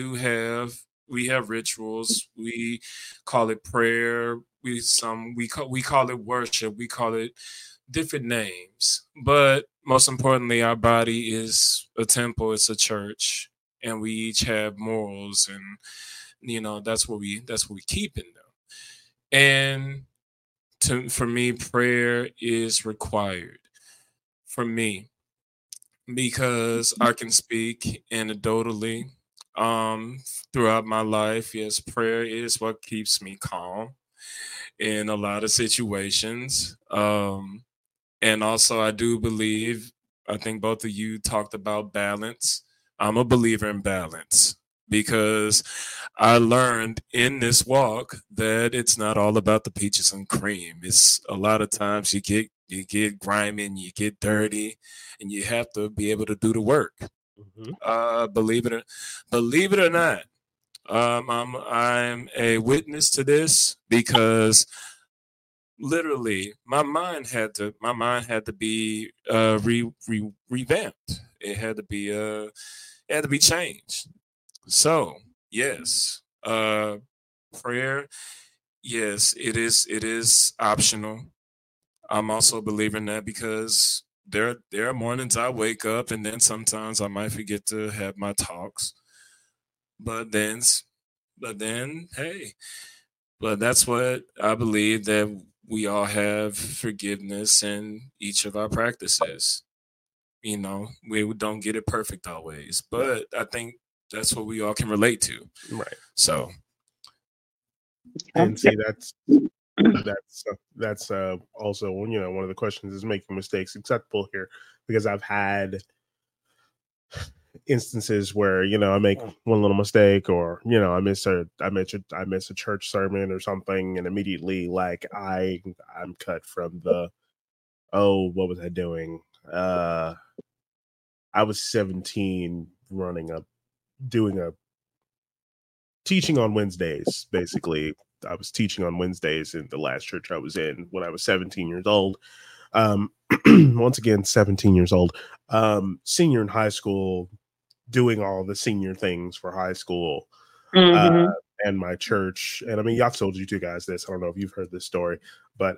we have rituals. We call it prayer. We call it worship. We call it different names. But most importantly, our body is a temple. It's a church, and we each have morals, and that's what we keep in them. And for me, prayer is required for me because I can speak anecdotally throughout my life. Yes, prayer is what keeps me calm in a lot of situations. And also, I do believe, I think both of you talked about balance. I'm a believer in balance because I learned in this walk that it's not all about the peaches and cream. It's a lot of times you get grimy and you get dirty, and you have to be able to do the work. Mhm. Believe it or not, I'm a witness to this because literally my mind had to be revamped. It had to be changed. So yes, prayer, yes, it is optional. I'm also a believer in that because there are mornings I wake up and then sometimes I might forget to have my talks. But then but then hey, but that's what I believe, that we all have forgiveness in each of our practices. We don't get it perfect always, but I think that's what we all can relate to. Right. So, And see, that's also one of the questions, is making mistakes acceptable here? Because I've had instances where I make one little mistake, or I miss a church sermon or something, and immediately like I'm cut from the, oh, what was I doing? I was 17, doing a teaching on Wednesdays. Basically, I was teaching on Wednesdays in the last church I was in when I was 17 years old. Um, once again, 17 years old, senior in high school, doing all the senior things for high school. Mm-hmm. And my church, and I mean, I've told you two guys this. I don't know if you've heard this story, but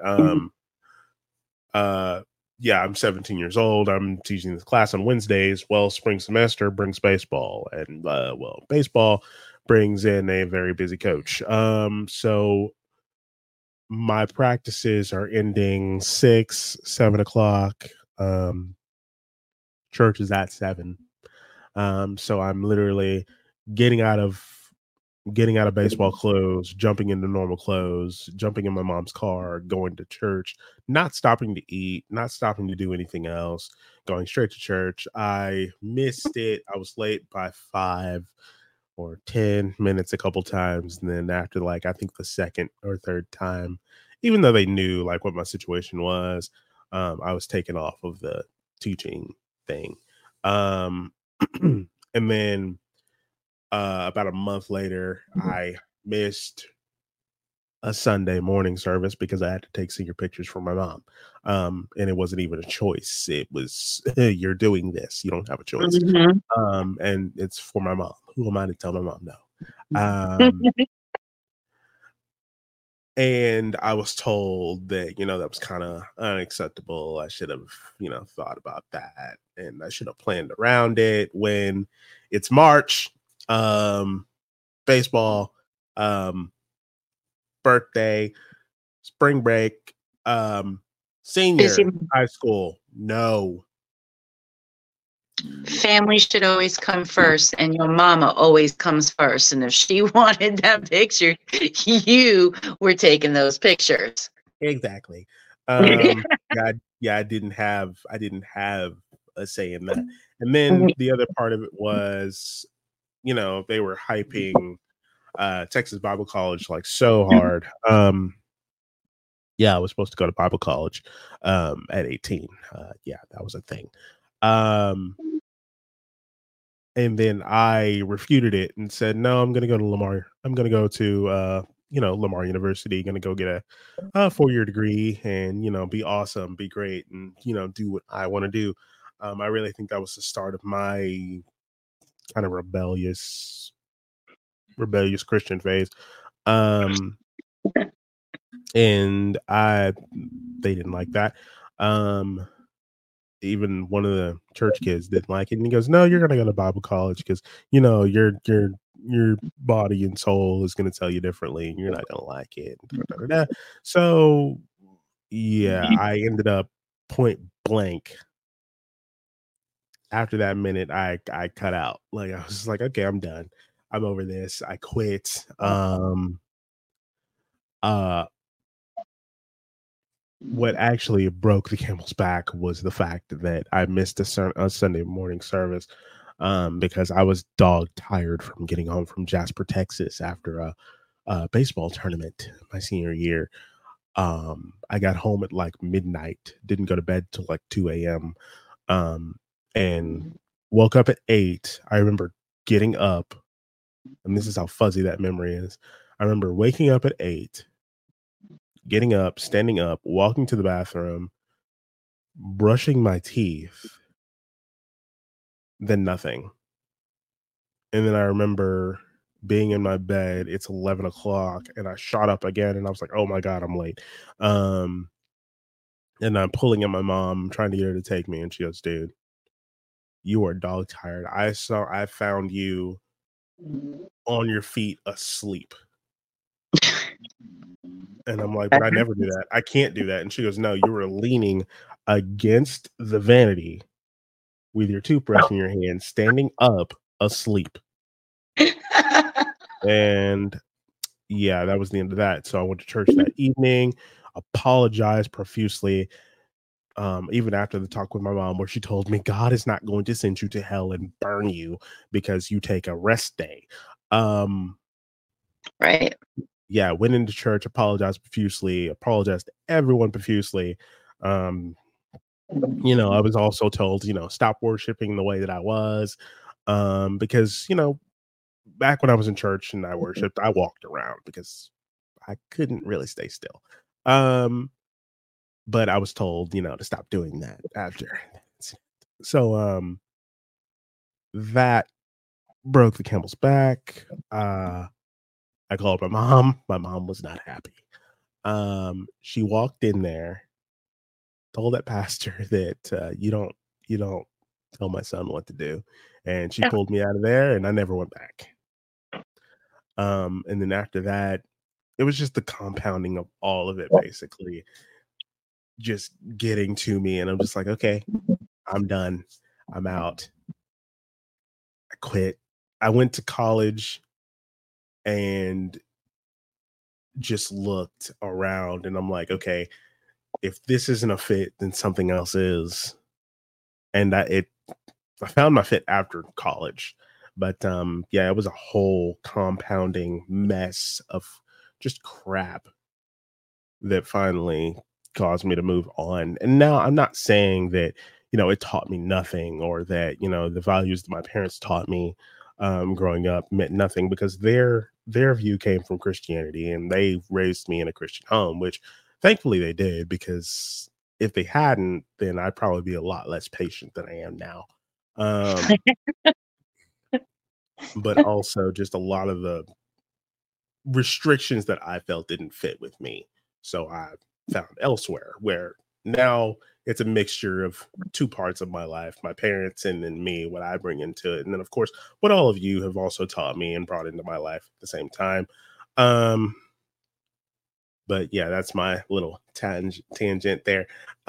uh, yeah, I'm 17 years old. I'm teaching this class on Wednesdays. Well, spring semester brings baseball, and baseball brings in a very busy coach. So my practices are ending 6, 7 o'clock. Church is at 7. So I'm literally getting out of baseball clothes, jumping into normal clothes, jumping in my mom's car, going to church, not stopping to eat, not stopping to do anything else, going straight to church. I missed it. I was late by 5 or 10 minutes a couple times. And then after, like, I think the second or third time, even though they knew like what my situation was, I was taken off of the teaching thing. Um, and then about a month later, I missed a Sunday morning service because I had to take senior pictures for my mom. And it wasn't even a choice. It was, hey, you're doing this. You don't have a choice. Mm-hmm. And it's for my mom. Who am I to tell my mom no? And I was told that, that was kind of unacceptable. I should have, thought about that, and I should have planned around it. When it's March, baseball, birthday, spring break, senior Busy. high school. No. Family should always come first, and your mama always comes first. And if she wanted that picture, you were taking those pictures. Exactly. Yeah, I didn't have a say in that. And then the other part of it was, they were hyping Texas Bible College like so hard. Yeah, I was supposed to go to Bible college at 18. Yeah, that was a thing. And then I refuted it and said, no, I'm going to go to Lamar. I'm going to go to, Lamar University, going to go get a 4-year degree and, be awesome, be great, and, do what I want to do. I really think that was the start of my kind of rebellious Christian phase. And they didn't like that. Even one of the church kids didn't like it, and he goes, no, you're gonna go to Bible college because your body and soul is gonna tell you differently and you're not gonna like it. So yeah, I ended up point blank after that minute. I cut out. Like, I was just like, okay, I'm done, I'm over this, I quit. What actually broke the camel's back was the fact that I missed a Sunday morning service because I was dog tired from getting home from Jasper, Texas after a baseball tournament my senior year. I got home at like midnight, didn't go to bed till like 2 a.m. And woke up at 8. I remember getting up, and this is how fuzzy that memory is. I remember waking up at 8, getting up, standing up, walking to the bathroom, brushing my teeth, then nothing. And then I remember being in my bed, it's 11 o'clock, and I shot up again, and I was like, oh my God, I'm late. And I'm pulling at my mom, trying to get her to take me, and she goes, dude, you are dog tired. I found you on your feet asleep. And I'm like, but I never do that. I can't do that. And she goes, no, you were leaning against the vanity with your toothbrush in your hand, standing up asleep. And yeah, that was the end of that. So I went to church that evening, apologized profusely. Even after the talk with my mom, where she told me God is not going to send you to hell and burn you because you take a rest day. Right. Yeah, went into church, apologized profusely, apologized to everyone profusely. I was also told, stop worshiping the way that I was. Because, back when I was in church and I worshiped, I walked around because I couldn't really stay still. But I was told, to stop doing that after. So that broke the camel's back. I called my mom. My mom was not happy. She walked in there, told that pastor that you don't tell my son what to do, and she pulled me out of there, and I never went back. And then after that, it was just the compounding of all of it, basically, just getting to me, and I'm just like, okay, I'm done. I'm out. I quit. I went to college and just looked around, and I'm like, okay, if this isn't a fit, then something else is. And I found my fit after college, but yeah, it was a whole compounding mess of just crap that finally caused me to move on. And now I'm not saying that, it taught me nothing, or that, the values that my parents taught me growing up meant nothing, because their view came from Christianity, and they raised me in a Christian home, which thankfully they did, because if they hadn't, then I'd probably be a lot less patient than I am now. But also just a lot of the restrictions that I felt didn't fit with me. So I found elsewhere, where now it's a mixture of two parts of my life, my parents and then me, what I bring into it. And then, of course, what all of you have also taught me and brought into my life at the same time. But yeah, that's my little tangent there.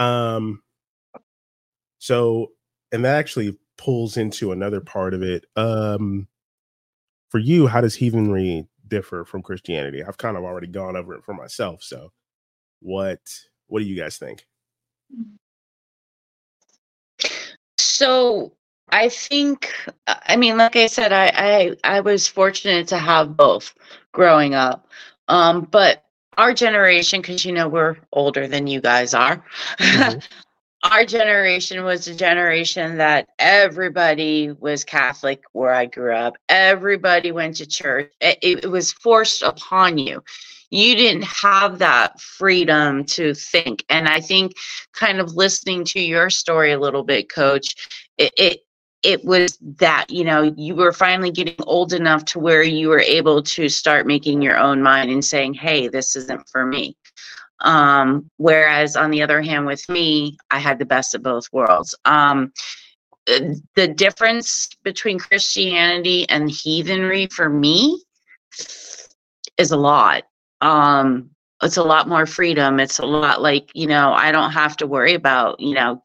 So, and that actually pulls into another part of it. For you, how does heathenry differ from Christianity? I've kind of already gone over it for myself. So what do you guys think? So I think, I mean, like I said, I was fortunate to have both growing up. But our generation, because we're older than you guys are, Mhm. our generation was a generation that everybody was Catholic where I grew up. Everybody went to church. It was forced upon you. You didn't have that freedom to think. And I think kind of listening to your story a little bit, Coach, it was that, you were finally getting old enough to where you were able to start making your own mind and saying, hey, this isn't for me. Whereas on the other hand, with me, I had the best of both worlds. The difference between Christianity and heathenry for me is a lot. It's a lot more freedom. It's a lot like, I don't have to worry about,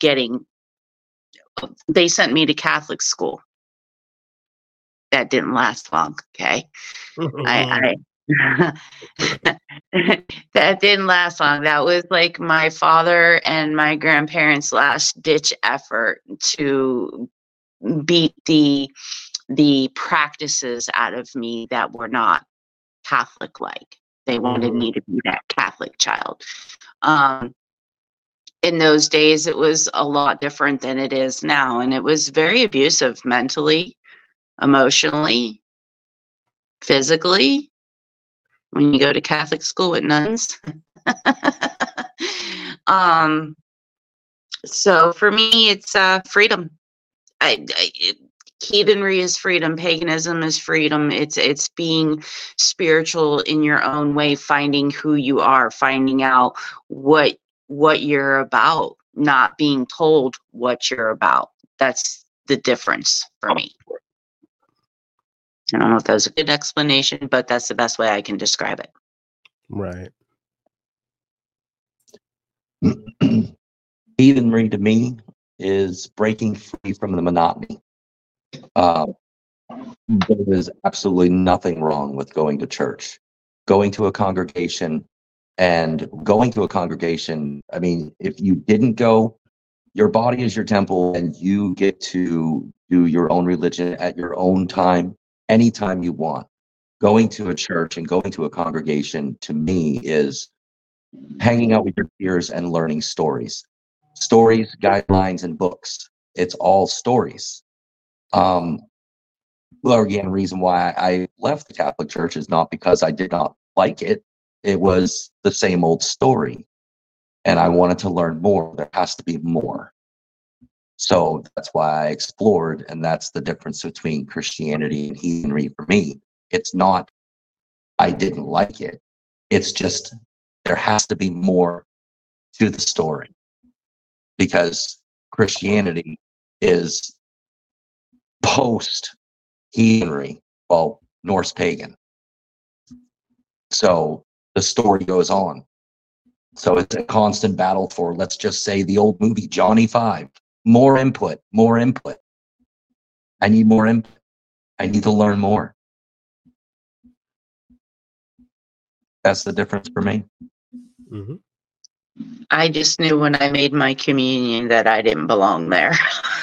they sent me to Catholic school. That didn't last long. Okay. I that didn't last long. That was like my father and my grandparents' last ditch effort to beat the practices out of me that were not Catholic like. They wanted me to be that Catholic child. In those days, it was a lot different than it is now, and it was very abusive mentally, emotionally, physically. When you go to Catholic school with nuns. So for me, it's freedom. Heathenry is freedom. Paganism is freedom. It's being spiritual in your own way, finding who you are, finding out what you're about, not being told what you're about. That's the difference for me. I don't know if that was a good explanation, but that's the best way I can describe it. Right. Heathenry to me is breaking free from the monotony. There is absolutely nothing wrong with going to church, going to a congregation. I mean, if you didn't go, your body is your temple and you get to do your own religion at your own time, anytime you want. Going to a church and going to a congregation to me is hanging out with your peers and learning stories, guidelines, and books. It's all stories. Well, again, reason why I left the Catholic Church is not because I did not like it. It was the same old story. And I wanted to learn more. There has to be more. So that's why I explored. And that's the difference between Christianity and heathenry for me. It's not, I didn't like it. It's just, there has to be more to the story. Because Christianity is post heathenry, well, Norse pagan. So the story goes on. So it's a constant battle for, let's just say, the old movie Johnny Five. More input. I need more input. I need to learn more. That's the difference for me. Mm-hmm. I just knew when I made my communion that I didn't belong there.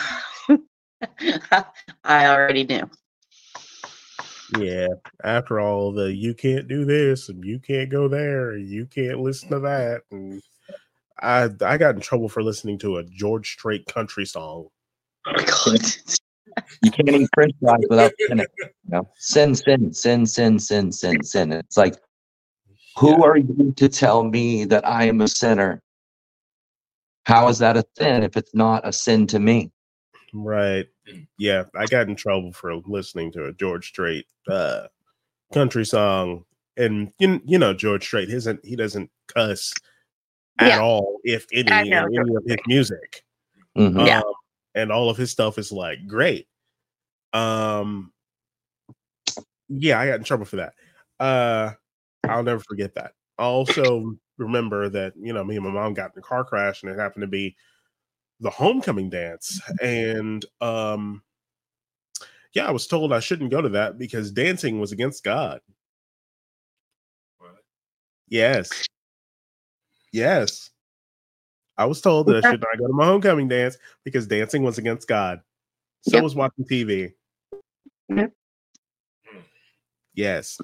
I already knew. Yeah. After all the you can't do this and you can't go there, and you can't listen to that, and I got in trouble for listening to a George Strait country song. Oh my God. You can't eat French fries without sinning. Sin. It's like, who are you to tell me that I am a sinner? How is that a sin if it's not a sin to me? Right. Yeah, I got in trouble for listening to a George Strait country song, and you know George Strait he doesn't cuss at all, if any, in any of his music. Mm-hmm. And all of his stuff is like great. Yeah, I got in trouble for that. I'll never forget that. I also remember that, me and my mom got in a car crash, and it happened to be the homecoming dance. And I was told I shouldn't go to that because dancing was against God. What? Yes. I was told that I should not go to my homecoming dance because dancing was against God. So Yep. was watching TV. Yep. Yes.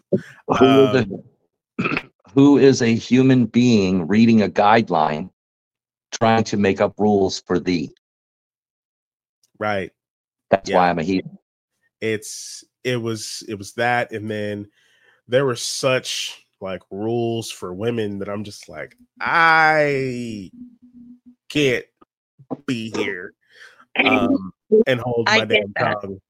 Who is a human being reading a guideline, trying to make up rules for thee? Right. That's Yeah. why I'm a heathen. It was that, and then there were such like rules for women that I'm just like, I can't be here and hold I my get damn that. tongue.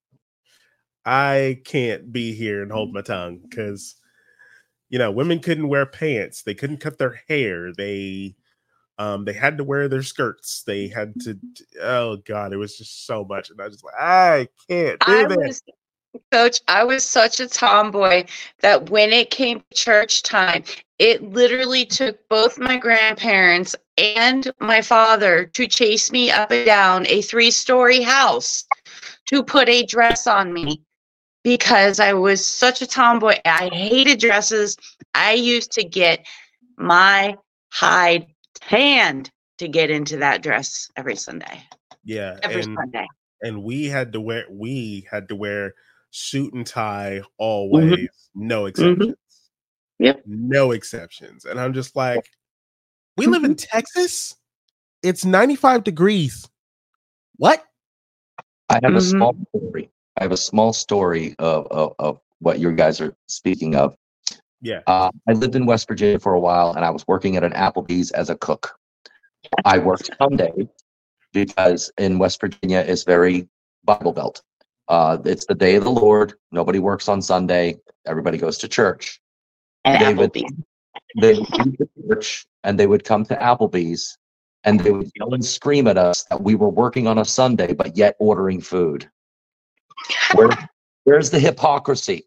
I can't be here and hold my tongue because women couldn't wear pants, they couldn't cut their hair, they had to wear their skirts, they had to, oh god, it was just so much, and I was just like, I can't do this. Coach, I was such a tomboy that when it came to church time, it literally took both my grandparents and my father to chase me up and down a 3-story house to put a dress on me because I was such a tomboy. I hated dresses. I used to get my hide tanned to get into that dress every Sunday. Yeah, Every Sunday. and we had to wear suit and tie always, no exceptions. Yep. No exceptions. And I'm just like, we live in Texas. It's 95 degrees. What? I have a small story. I have a small story of what you guys are speaking of. Yeah. I lived in West Virginia for a while, and I was working at an Applebee's as a cook. I worked Sunday because in West Virginia it's very Bible Belt. It's the day of the Lord. Nobody works on Sunday. Everybody goes to church. And They would Applebee's. leave the church and they would come to Applebee's and they would yell and scream at us that we were working on a Sunday, but yet ordering food. Where's the hypocrisy?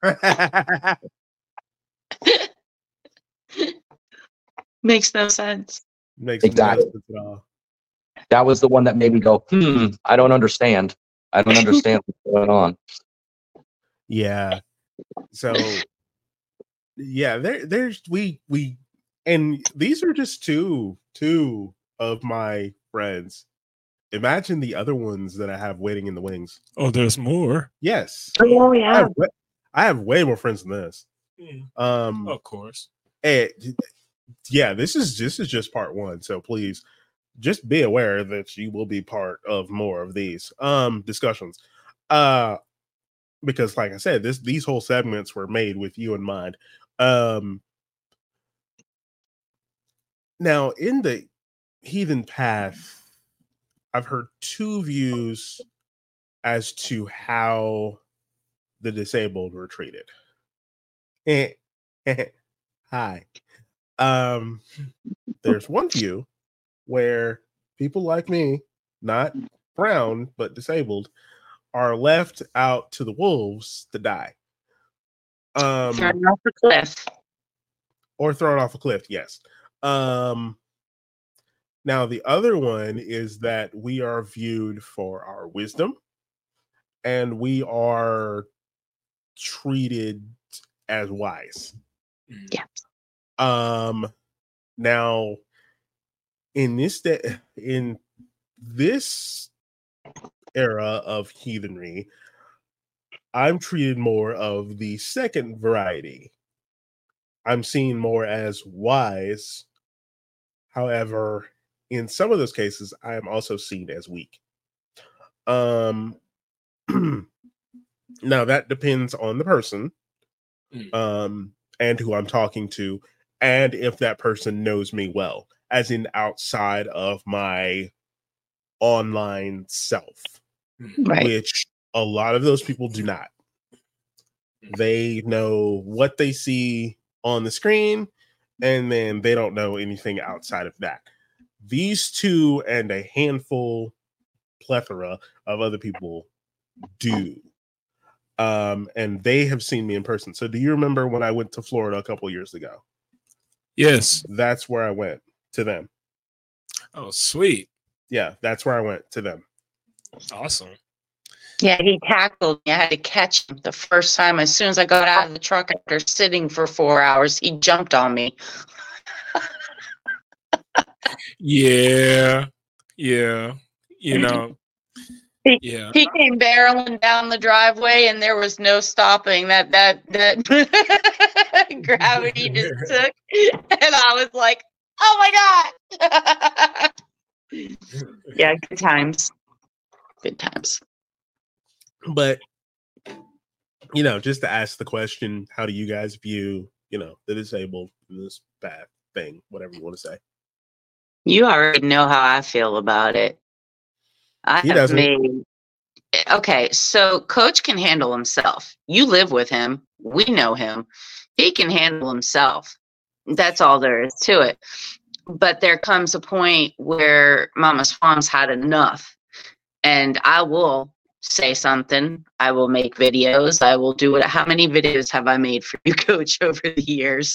Makes no sense. Makes Exactly. no sense at all. That was the one that made me go, I don't understand. I don't understand what's going on. Yeah. So yeah, there's we and these are just two of my friends. Imagine the other ones that I have waiting in the wings. Oh, there's more. Yes. Oh yeah. I have way more friends than this. Of course. Yeah, this is just part one. So please just be aware that you will be part of more of these discussions. Because like I said, these whole segments were made with you in mind. Now in the Heathen Path, I've heard two views as to how the disabled were treated. Hi. There's one view where people like me, not brown but disabled, are left out to the wolves to die. Thrown off the cliff. Or thrown off a cliff, yes. Now the other one is that we are viewed for our wisdom and we are treated as wise. Yeah. Now in this era of heathenry, I'm treated more of the second variety. I'm seen more as wise. However, in some of those cases, I am also seen as weak. Now that depends on the person, and who I'm talking to, and if that person knows me well, as in outside of my online self, Right. which a lot of those people do not. They know what they see on the screen, and then they don't know anything outside of that. These two and a plethora of other people do. And they have seen me in person. So do you remember when I went to Florida a couple years ago? Yes. That's where I went to them. Oh, sweet. Yeah, that's where I went to them. Awesome. Yeah, he tackled me. I had to catch him the first time. As soon as I got out of the truck after sitting for 4 hours, he jumped on me. Yeah. You know, Yeah. He came barreling down the driveway, and there was no stopping. That gravity just took, and I was like, "Oh my god!" Yeah, good times. Good times. But just to ask the question, how do you guys view, the disabled in this path thing, whatever you want to say? You already know how I feel about it. Okay, so Coach can handle himself. You live with him. We know him. He can handle himself. That's all there is to it. But there comes a point where Mama Swan's had enough. And I will say something. I will make videos. I will do it. How many videos have I made for you, Coach, over the years?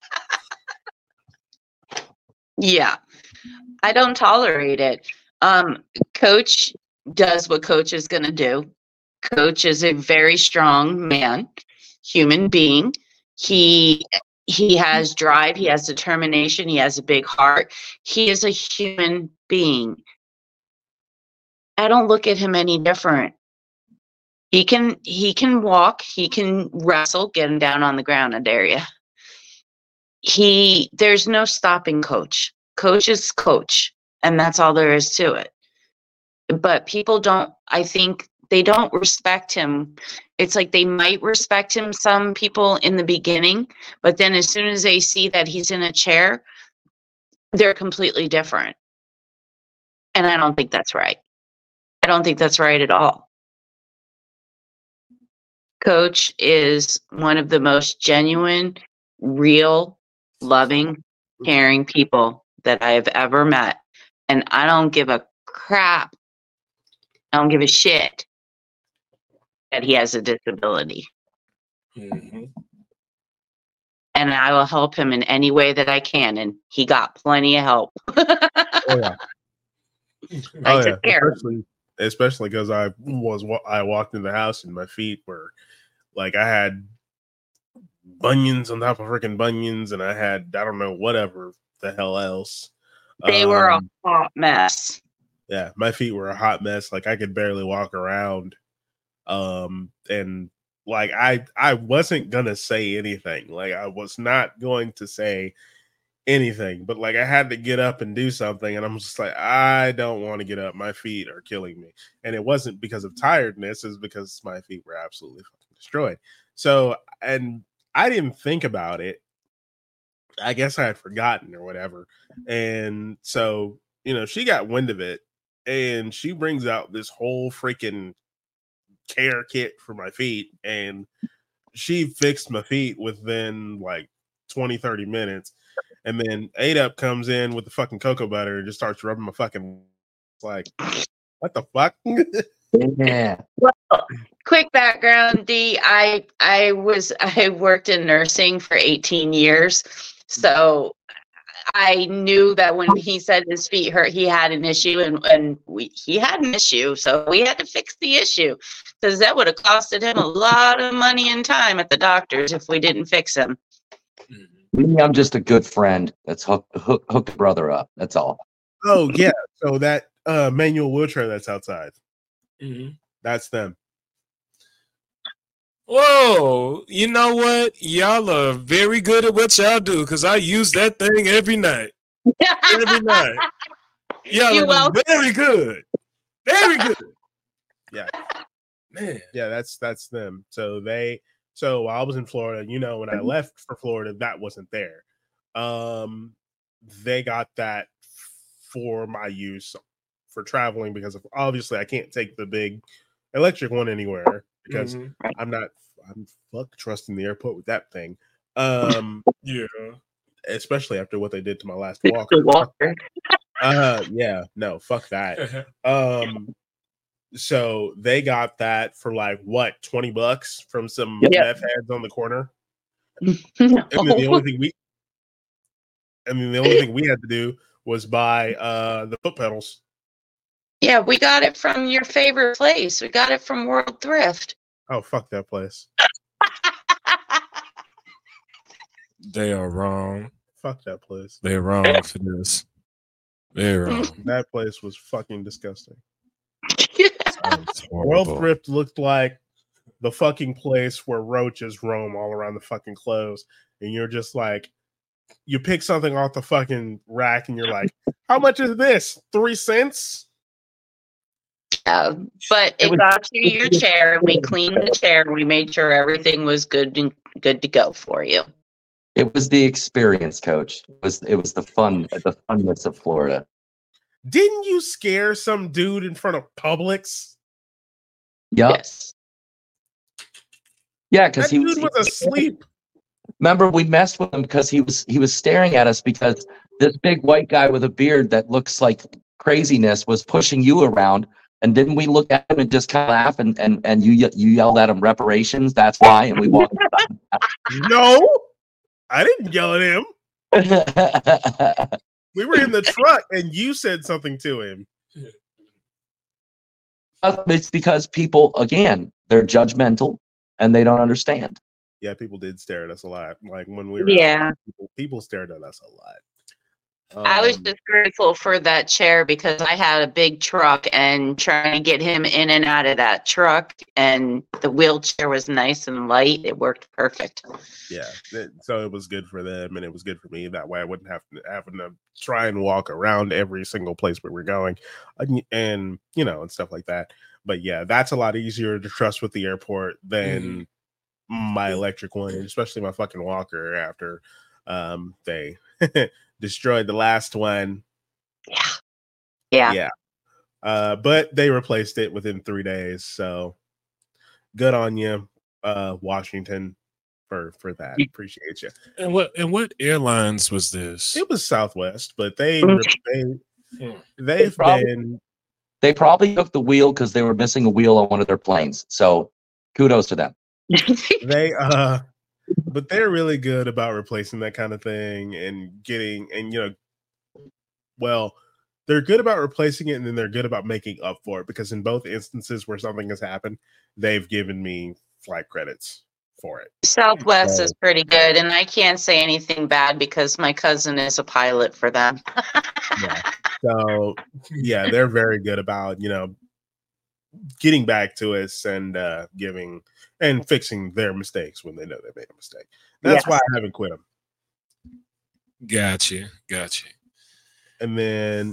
Yeah. I don't tolerate it. Coach does what Coach is going to do. Coach is a very strong man, human being. He has drive. He has determination. He has a big heart. He is a human being. I don't look at him any different. He can walk. He can wrestle. Get him down on the ground. I dare you. There's no stopping Coach. Coach is Coach, and that's all there is to it. But people don't, I think they don't respect him. It's like they might respect him, some people in the beginning, but then as soon as they see that he's in a chair, they're completely different. And I don't think that's right. I don't think that's right at all. Coach is one of the most genuine, real, loving, caring people that I have ever met. And I don't give a crap. I don't give a shit that he has a disability. Mm-hmm. And I will help him in any way that I can. And he got plenty of help. Oh, yeah. I took care of him. Especially because I walked in the house and my feet were like, I had bunions on top of freaking bunions, and I had, I don't know, whatever the hell else. They were a hot mess. Yeah, my feet were a hot mess. Like I could barely walk around. And like I wasn't gonna say anything. Like I was not going to say anything, but like I had to get up and do something, and I'm just like, I don't want to get up. My feet are killing me. And it wasn't because of tiredness, it's because my feet were absolutely fucking destroyed. So, and I didn't think about it. I guess I had forgotten or whatever. And so, she got wind of it, and she brings out this whole freaking care kit for my feet, and she fixed my feet within like 20-30 minutes. And then ADUP comes in with the fucking cocoa butter and just starts rubbing my fucking, like, what the fuck? Yeah. Well, quick background, D. I worked in nursing for 18 years, so I knew that when he said his feet hurt, he had an issue, and he had an issue, so we had to fix the issue, because that would have costed him a lot of money and time at the doctors if we didn't fix him. Me, I'm just a good friend that's hooked a brother up. That's all. Oh yeah, so that manual wheelchair that's outside, Mm-hmm. that's them. Whoa, you know what? Y'all are very good at what y'all do, because I use that thing every night. Every night. Y'all are very good. Very good. Yeah. Man. Yeah, that's them. So while I was in Florida, when I left for Florida, that wasn't there. They got that for my use for traveling, because obviously I can't take the big electric one anywhere, because I'm fuck trusting the airport with that thing. Yeah. Especially after what they did to my last walker. Yeah, no, fuck that. So they got that for like what, $20 from some meth heads on the corner. No. The only thing we had to do was buy the foot pedals. Yeah, we got it from your favorite place. We got it from World Thrift. Oh, fuck that place. They are wrong. Fuck that place. They're wrong for this. They're wrong. That place was fucking disgusting. That's World horrible. Thrift looked like the fucking place where roaches roam all around the fucking clothes, and you're just like, you pick something off the fucking rack, and you're like, "How much is this? 3 cents?" But it got you your chair, and we cleaned the chair, and we made sure everything was good to go for you. It was the experience, Coach. It was the funness of Florida. Didn't you scare some dude in front of Publix? Yep. Yes. Yeah, That because dude was asleep. Remember, we messed with him because he was staring at us because this big white guy with a beard that looks like craziness was pushing you around. And didn't we look at him and just kind of laugh and you yelled at him reparations? That's why. And we walked. No, I didn't yell at him. We were in the truck, and you said something to him. It's because people, again, they're judgmental and they don't understand. Yeah, people did stare at us a lot. Like when we were Yeah. people stared at us a lot. I was just grateful for that chair because I had a big truck and trying to get him in and out of that truck, and the wheelchair was nice and light. It worked perfect. Yeah, so it was good for them, and it was good for me. That way, I wouldn't have to try and walk around every single place where we're going, and and stuff like that. But yeah, that's a lot easier to trust with the airport than my electric one, especially my fucking walker after they destroyed the last one. Yeah. But they replaced it within 3 days, so good on you, Washington, for that. Appreciate you. And what airlines was this? It was Southwest, but they've They probably took the wheel because they were missing a wheel on one of their planes. So kudos to them. But they're really good about replacing that kind of thing and they're good about replacing it, and then they're good about making up for it, because in both instances where something has happened, they've given me flight credits for it. Southwest is pretty good, and I can't say anything bad because my cousin is a pilot for them. Yeah. So yeah, they're very good about getting back to us and giving and fixing their mistakes when they know they made a mistake. That's why I haven't quit them. Gotcha. And then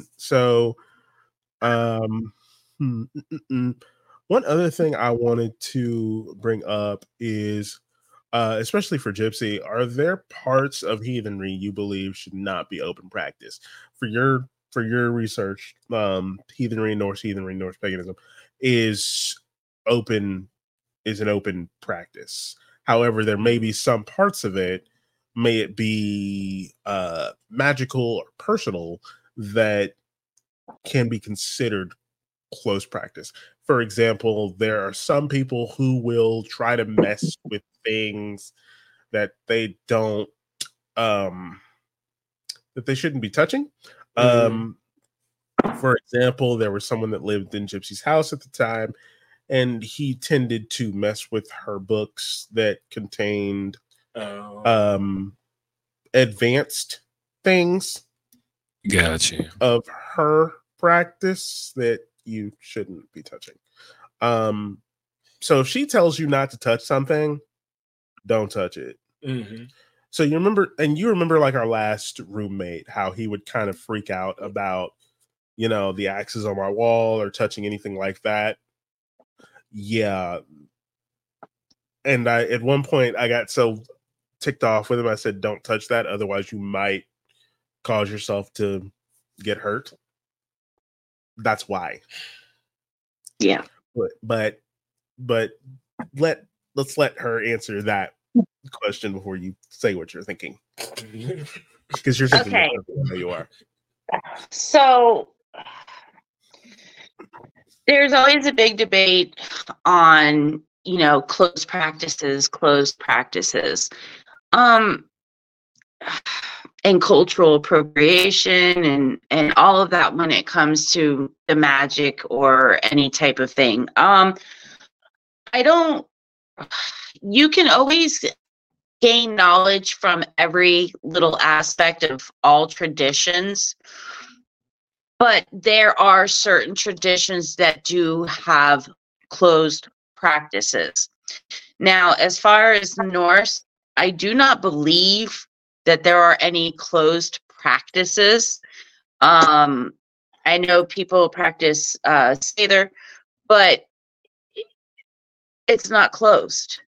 one other thing I wanted to bring up is, especially for Gypsy, are there parts of heathenry you believe should not be open practice? For your research, heathenry, Norse paganism is an open practice. However, there may be some parts of it, may it be magical or personal, that can be considered close practice. For example, there are some people who will try to mess with things that they don't that they shouldn't be touching. For example, there was someone that lived in Gypsy's house at the time, and he tended to mess with her books that contained advanced things. Gotcha. Of her practice that you shouldn't be touching. So if she tells you not to touch something, don't touch it. So you remember like our last roommate, how he would kind of freak out about the axes on my wall or touching anything like that. Yeah. And at one point I got so ticked off with him, I said, don't touch that, otherwise you might cause yourself to get hurt. That's why. Yeah. But let's let her answer that question before you say what you're thinking. Because you're thinking how you are. So there's always a big debate on, closed practices. And cultural appropriation and all of that when it comes to the magic or any type of thing. You can always gain knowledge from every little aspect of all traditions. But there are certain traditions that do have closed practices. Now, as far as Norse, I do not believe that there are any closed practices. I know people practice Sather, but it's not closed.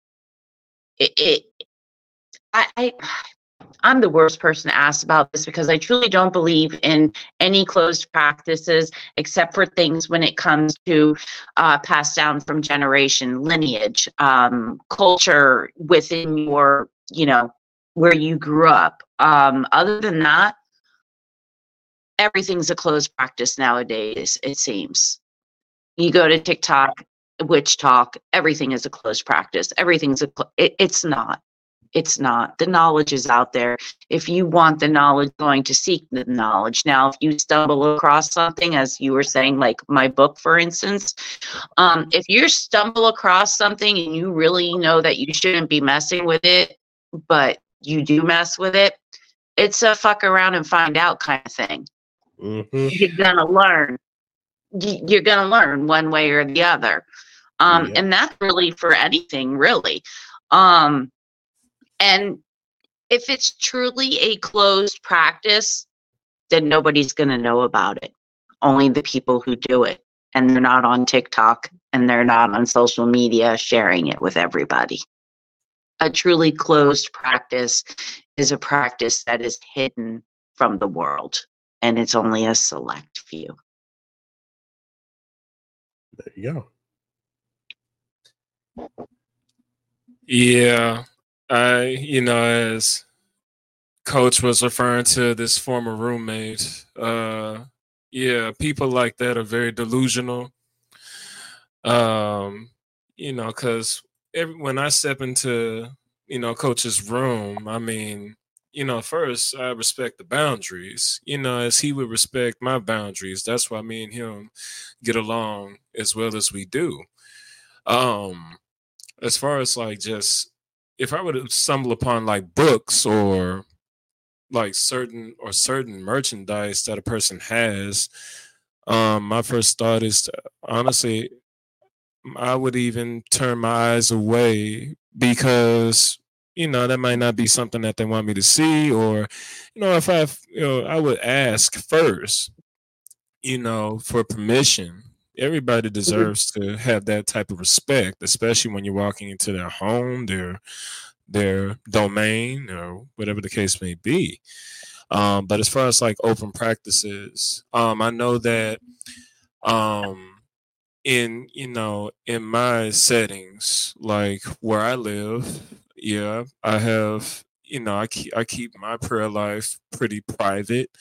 I'm the worst person to ask about this because I truly don't believe in any closed practices except for things when it comes to passed down from generation, lineage, culture within your, where you grew up. Other than that, everything's a closed practice nowadays, it seems. You go to TikTok, witch talk, everything is a closed practice. Everything's it's not. It's not. The knowledge is out there. If you want the knowledge, going to seek the knowledge. Now, if you stumble across something, as you were saying, like my book, for instance, if you stumble across something and you really know that you shouldn't be messing with it, but you do mess with it, it's a fuck around and find out kind of thing. Mm-hmm. You're gonna learn. You're gonna learn one way or the other, and that's really for anything, really. And if it's truly a closed practice, then nobody's going to know about it. Only the people who do it. And they're not on TikTok and they're not on social media sharing it with everybody. A truly closed practice is a practice that is hidden from the world. And it's only a select few. There you go. Yeah. As Coach was referring to this former roommate, people like that are very delusional. Because when I step into, Coach's room, I mean, first I respect the boundaries, as he would respect my boundaries. That's why me and him get along as well as we do. As far as like just, if I were to stumble upon like books or like certain merchandise that a person has, my first thought is honestly, I would even turn my eyes away because, that might not be something that they want me to see, or, if I would ask first, for permission. Everybody deserves to have that type of respect, especially when you're walking into their home, their domain, or whatever the case may be. But as far as like open practices, I know that in my settings, like where I live, I have, I keep my prayer life pretty private.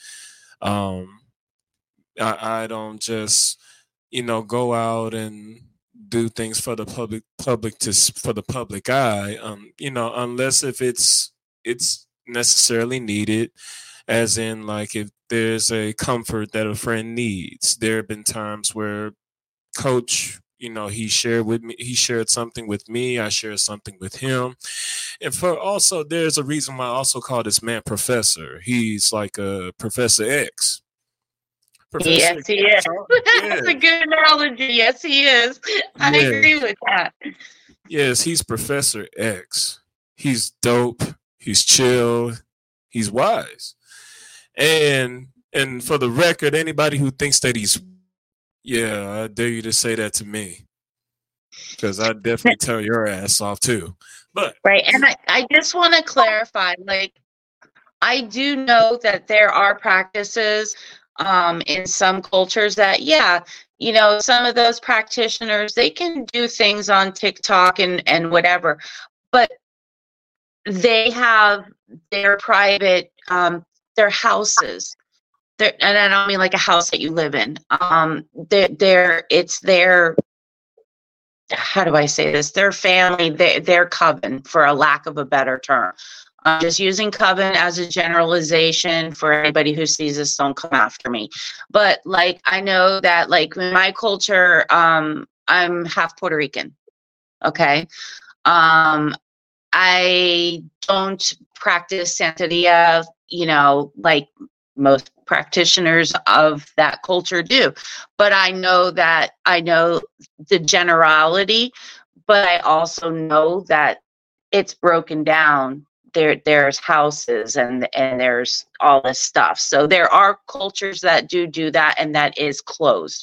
I don't just go out and do things for the public for the public eye, unless if it's necessarily needed, as in like if there's a comfort that a friend needs. There have been times where Coach, he shared something with me, I shared something with him. And there's a reason why I also call this man Professor. He's like a Professor X. Yes, he is. That's a good analogy. Yes, he is. I agree with that. Yes, he's Professor X. He's dope. He's chill. He's wise. And for the record, anybody who thinks that he's, I dare you to say that to me, because I definitely tell your ass off too. But right, and I just want to clarify, like, I do know that there are practices in some cultures that, some of those practitioners, they can do things on TikTok and whatever, but they have their private, their houses. And I don't mean like a house that you live in. It's their, how do I say this? Their family, their coven, for a lack of a better term. I'm just using coven as a generalization for anybody who sees this. Don't come after me. But like, I know that like in my culture, I'm half Puerto Rican. Okay. I don't practice Santeria, like most practitioners of that culture do. But I know the generality, but I also know that it's broken down. There's houses and there's all this stuff. So there are cultures that do that, and that is closed.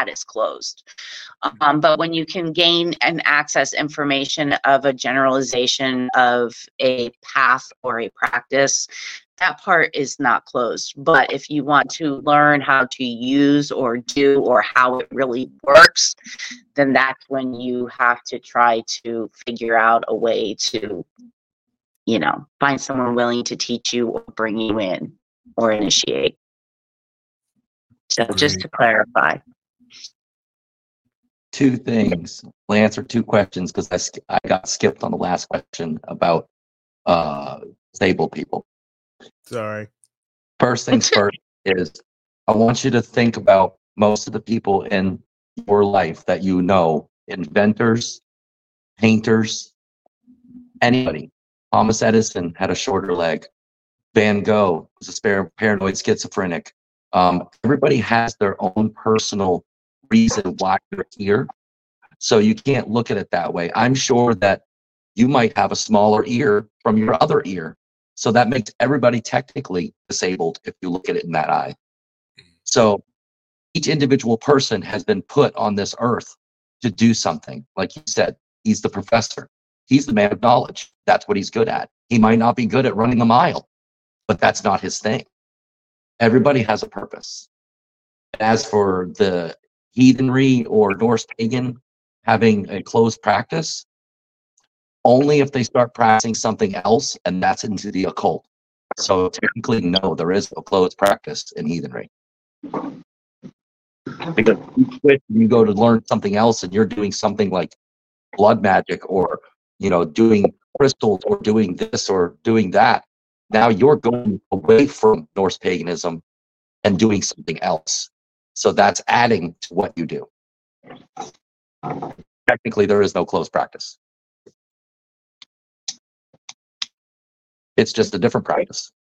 But when you can gain and access information of a generalization of a path or a practice, that part is not closed. But if you want to learn how to use or do or how it really works, then that's when you have to try to figure out a way to, find someone willing to teach you or bring you in or initiate. So just to clarify. Two things. I'll answer two questions because I got skipped on the last question about disabled people. Sorry. First things first is I want you to think about most of the people in your life that you know, inventors, painters, anybody. Thomas Edison had a shorter leg. Van Gogh was a paranoid schizophrenic. Everybody has their own personal reason why you're here. So you can't look at it that way. I'm sure that you might have a smaller ear from your other ear. So that makes everybody technically disabled if you look at it in that eye. So each individual person has been put on this earth to do something. Like you said, he's the professor. He's the man of knowledge. That's what he's good at. He might not be good at running a mile, but that's not his thing. Everybody has a purpose. As for the heathenry or Norse pagan having a closed practice, only if they start practicing something else, and that's into the occult. So technically, no, there is no closed practice in heathenry. Because you go to learn something else and you're doing something like blood magic or doing crystals or doing this or doing that, now you're going away from Norse paganism and doing something else. So that's adding to what you do. Technically, there is no closed practice. It's just a different practice.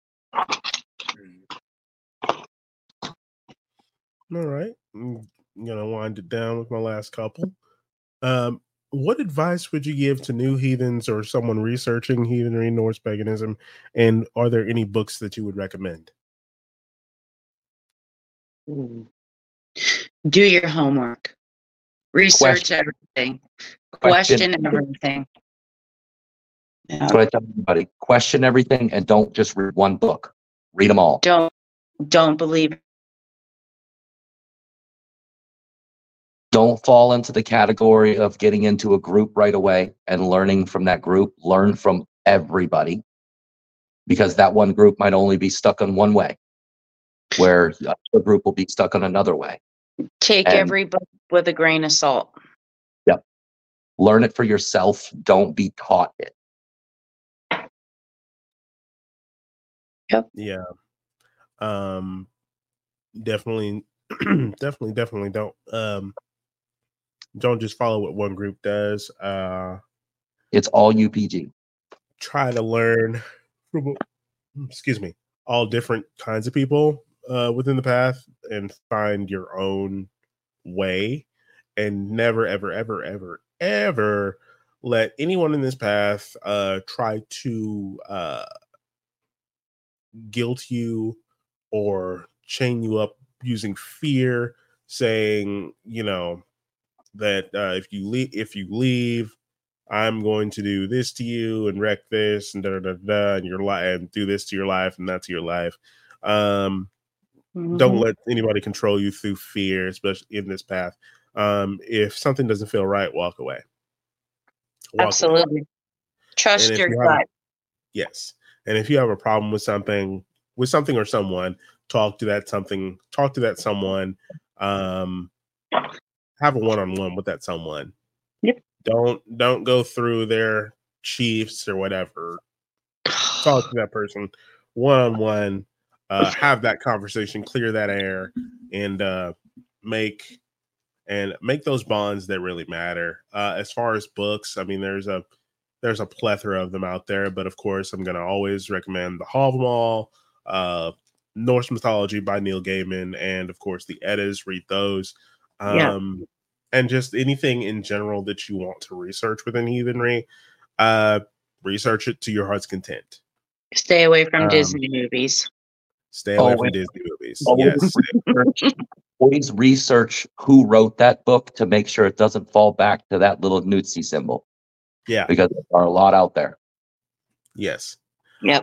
All right. I'm going to wind it down with my last couple. What advice would you give to new heathens or someone researching heathenry, Norse paganism? And are there any books that you would recommend? Do your homework. Research everything. Question everything. Yeah. That's what I tell everybody. Question everything and don't just read one book. Read them all. Don't believe. Don't fall into the category of getting into a group right away and learning from that group. Learn from everybody, because that one group might only be stuck on one way, where the group will be stuck on another way. Take every book with a grain of salt. Yep. Learn it for yourself. Don't be taught it. Yep. Yeah. Definitely don't just follow what one group does. It's all UPG. Try to learn from, all different kinds of people within the path and find your own way, and never, ever, ever, ever, ever let anyone in this path try to guilt you or chain you up using fear, saying, that if you leave, I'm going to do this to you and wreck this and and your life and do this to your life and that's your life. Don't let anybody control you through fear, especially in this path. If something doesn't feel right, walk away. Absolutely. Trust your gut. Yes. And if you have a problem with something or someone, talk to that someone. Have a one-on-one with that someone. Yep. Don't go through their chiefs or whatever. Talk to that person one-on-one. Have that conversation, clear that air, and make those bonds that really matter. As far as books, I mean, there's a plethora of them out there, but of course, I'm going to always recommend the Havamal, Norse Mythology by Neil Gaiman, and of course the Eddas. Read those, Yeah. and just anything in general that you want to research within heathenry. Research it to your heart's content. Stay away from Um, Disney movies. Stay away from Always, Disney movies. always Yes. always research who wrote that book to make sure it doesn't fall back to that little Nutsi symbol, Yeah. because there are a lot out there. Yes. Yep.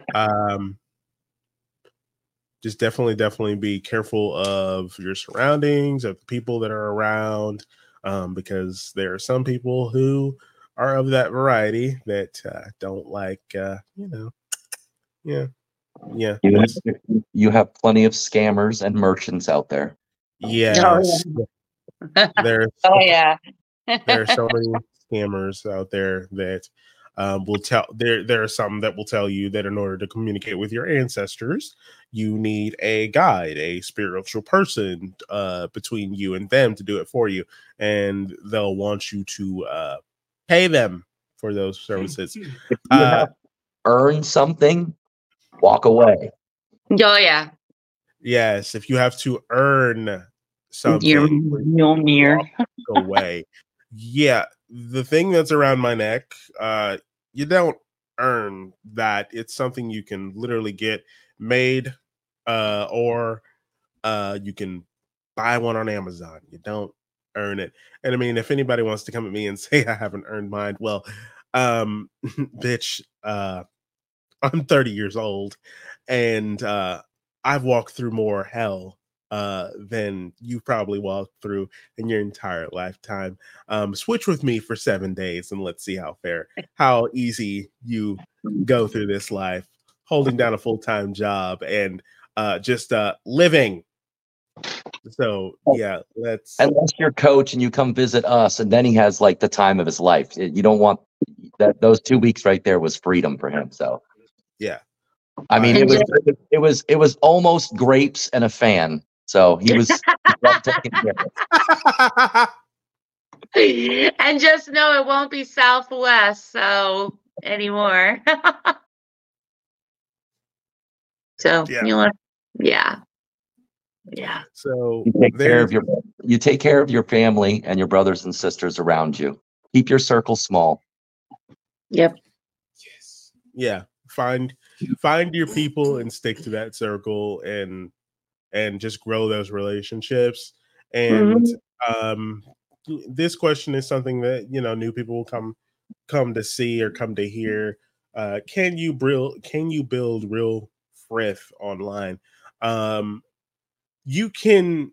Just definitely be careful of your surroundings, of the people that are around, because there are some people who are of that variety that don't like, yeah. Yes. You have plenty of scammers and merchants out there. Yes. There's Oh yeah. there are so many scammers out there that will tell there are some that will tell you that in order to communicate with your ancestors, you need a guide, a spiritual person between you and them to do it for you, and they'll want you to pay them for those services. If you have to earn something, walk away. Oh yeah. Yes, if you have to earn something, Mjolnir. walk away. Yeah, the thing that's around my neck, you don't earn that. It's something you can literally get made, or you can buy one on Amazon. You don't earn it. And I mean, if anybody wants to come at me and say I haven't earned mine, well, bitch, I'm 30 years old, and I've walked through more hell than you probably walked through in your entire lifetime. Switch with me for 7 days and let's see how easy you go through this life, holding down a full-time job and just living. So yeah, unless you're coach and you come visit us, and then he has like the time of his life. You don't want that. Those 2 weeks right there was freedom for him. So yeah, I mean, it was almost grapes and a fan. So he was taking care of it. And just know it won't be Southwest anymore. So yeah. So you take care of your family and your brothers and sisters around you. Keep your circle small. Yep. Yes. Yeah. Find your people and stick to that circle and just grow those relationships. And this question is something that new people will come to see or come to hear. Can you build real frith online? You can.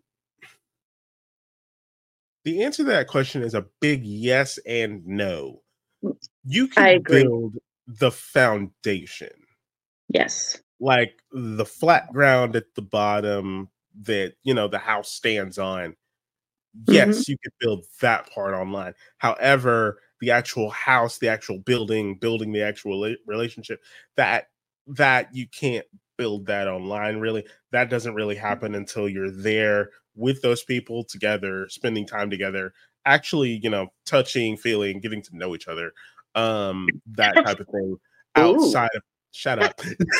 The answer to that question is a big yes and no. You can build the foundation. Yes. Like the flat ground at the bottom that the house stands on. Yes, you could build that part online. However, the actual house, the actual building the actual relationship, that you can't build that online. Really, that doesn't really happen until you're there with those people together, spending time together, actually, touching, feeling, getting to know each other, that type of thing. Outside of shut up.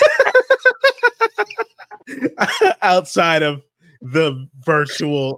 outside of the virtual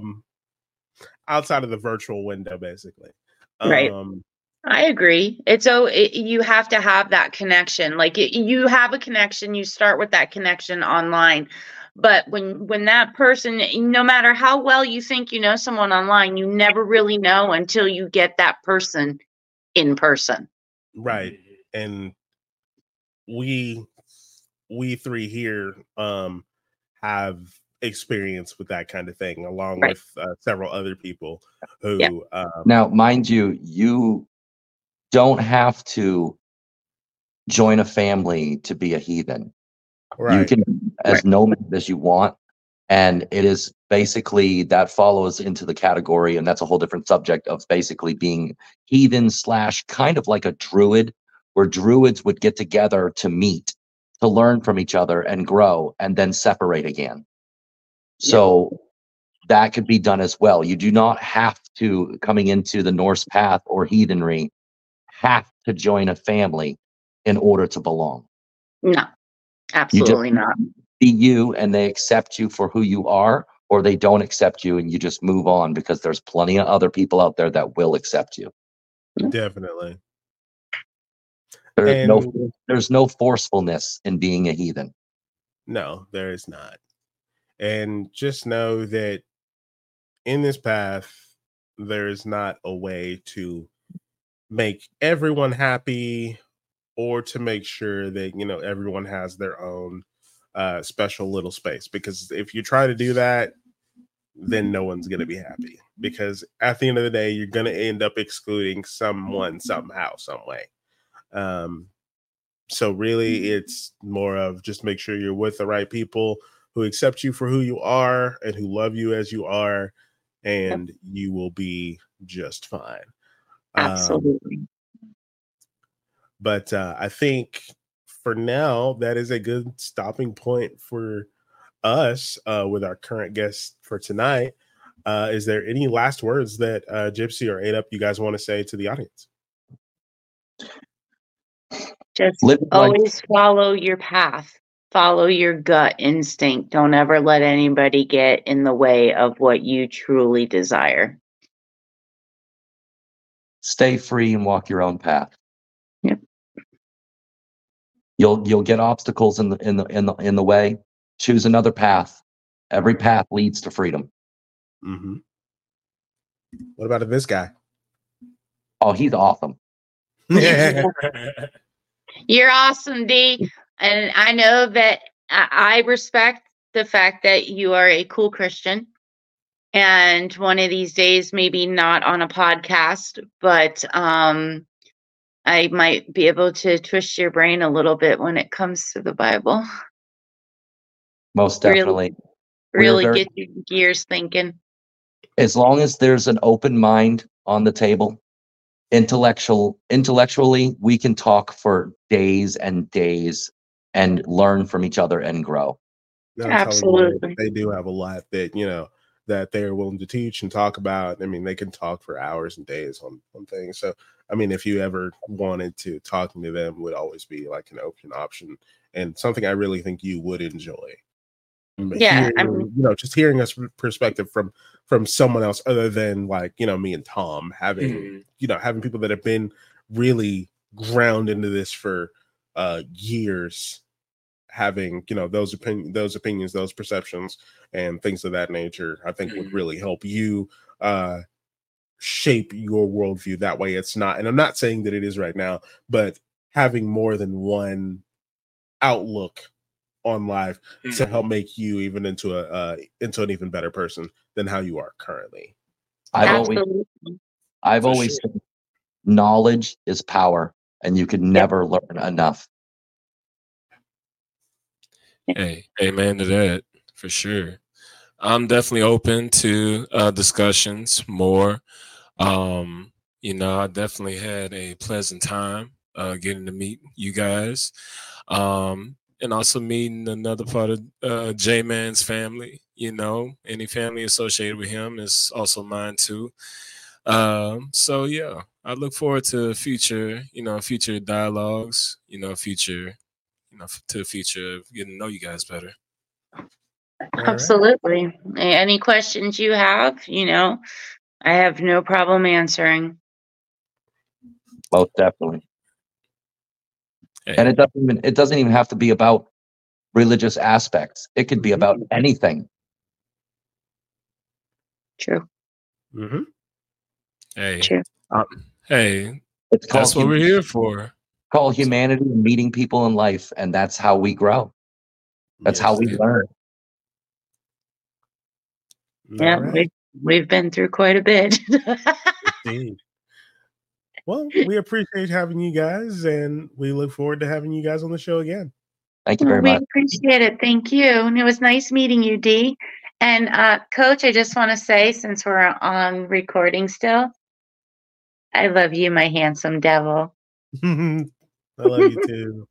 window, basically. Right. I agree. You have to have that connection. Like you have a connection, you start with that connection online. But when that person, no matter how well you think you know someone online, you never really know until you get that person in person. Right. And we three here have experience with that kind of thing, along with several other people who now, mind you don't have to join a family to be a heathen. Right. You can as nomad as you want, and it is basically that follows into the category, and that's a whole different subject of basically being heathen / kind of like a druid, where druids would get together to meet, to learn from each other and grow, and then separate again. So that could be done as well. You do not have to, coming into the Norse path or heathenry, have to join a family in order to belong. No, absolutely not. be you and they accept you for who you are, or they don't accept you and you just move on because there's plenty of other people out there that will accept you. Definitely. There's And no forcefulness in being a heathen. no, there is not. And just know that in this path, there is not a way to make everyone happy or to make sure that, you know, everyone has their own special little space. Because if you try to do that, then no one's going to be happy. Because at the end of the day, you're going to end up excluding someone somehow, some way. So really, it's more of just make sure you're with the right people who accept you for who you are and who love you as you are, and you will be just fine. Absolutely. But I think for now, that is a good stopping point for us with our current guest for tonight. Is there any last words that Gypsy or ADUP you guys want to say to the audience? Just always follow your path. Follow your gut instinct. Don't ever let anybody get in the way of what you truly desire. Stay free and walk your own path. Yep. You'll get obstacles in the way. Choose another path. Every path leads to freedom. Mm-hmm. What about this guy? Oh, he's awesome. You're awesome, D. And I know that I respect the fact that you are a cool Christian. And one of these days, maybe not on a podcast, but I might be able to twist your brain a little bit when it comes to the Bible. Most definitely. Really get your gears thinking. As long as there's an open mind on the table, intellectually, we can talk for days and days and learn from each other and grow. Absolutely. They do have a lot that, you know, that they're willing to teach and talk about. I mean, they can talk for hours and days on things. So, I mean, if you ever wanted to, talking to them would always be like an open option and something I really think you would enjoy. Yeah, I mean, you know, just hearing us perspective from someone else other than like, you know, me and Tom having, you know, having people that have been really ground into this for years, having, you know, those opinions, those perceptions and things of that nature, I think would really help you shape your worldview. That way it's not, and I'm not saying that it is right now, but having more than one outlook on life to help make you even into an even better person than how you are currently. I've always said knowledge is power, and you can never learn enough. Hey, amen to that for sure. I'm definitely open to discussions more. You know, I definitely had a pleasant time getting to meet you guys. And also meeting another part of J-Man's family. You know, any family associated with him is also mine too. So yeah, I look forward to future dialogues, to the future of getting to know you guys better. Absolutely. Right. Any questions you have, you know, I have no problem answering. Most definitely. And it doesn't even have to be about religious aspects. It could be about anything. True. Mm-hmm. Hey. True. Hey. That's what we're here for. Call humanity and meeting people in life, and that's how we grow. That's how we learn. Yeah, right. We've been through quite a bit. Indeed. Well, we appreciate having you guys, and we look forward to having you guys on the show again. Thank you very much. We appreciate it. Thank you. And it was nice meeting you, Dee. And Coach, I just want to say, since we're on recording still, I love you, my handsome devil. I love you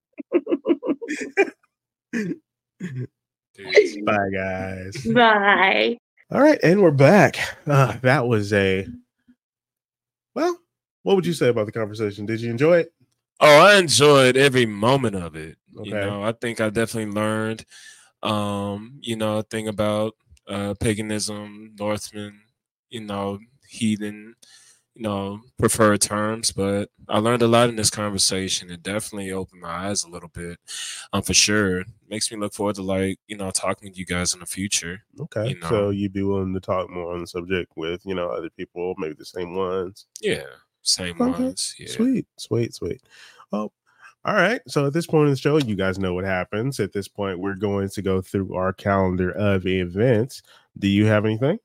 too. Bye, guys. Bye. All right, and we're back. That was well, what would you say about the conversation? Did you enjoy it? Oh, I enjoyed every moment of it. Okay. You know, I think I definitely learned A thing about paganism, Northman, heathen, preferred terms. But I learned a lot in this conversation. It definitely opened my eyes a little bit, for sure. Makes me look forward to talking with you guys in the future. Okay, so you'd be willing to talk more on the subject with other people, maybe the same ones. Yeah, same ones. Yeah. Sweet. Oh, all right. So at this point in the show, you guys know what happens. At this point, we're going to go through our calendar of events. Do you have anything?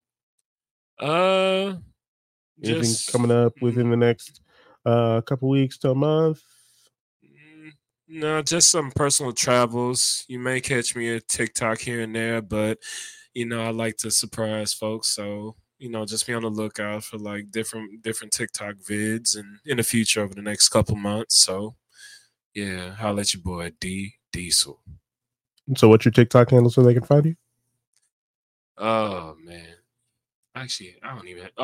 Anything coming up within the next couple weeks to a month? No, just some personal travels. You may catch me at TikTok here and there, but I like to surprise folks. So just be on the lookout for like different TikTok vids and in the future over the next couple months. So yeah, holla at your boy D Diesel. So what's your TikTok handle so they can find you? Oh man. Actually, I don't even.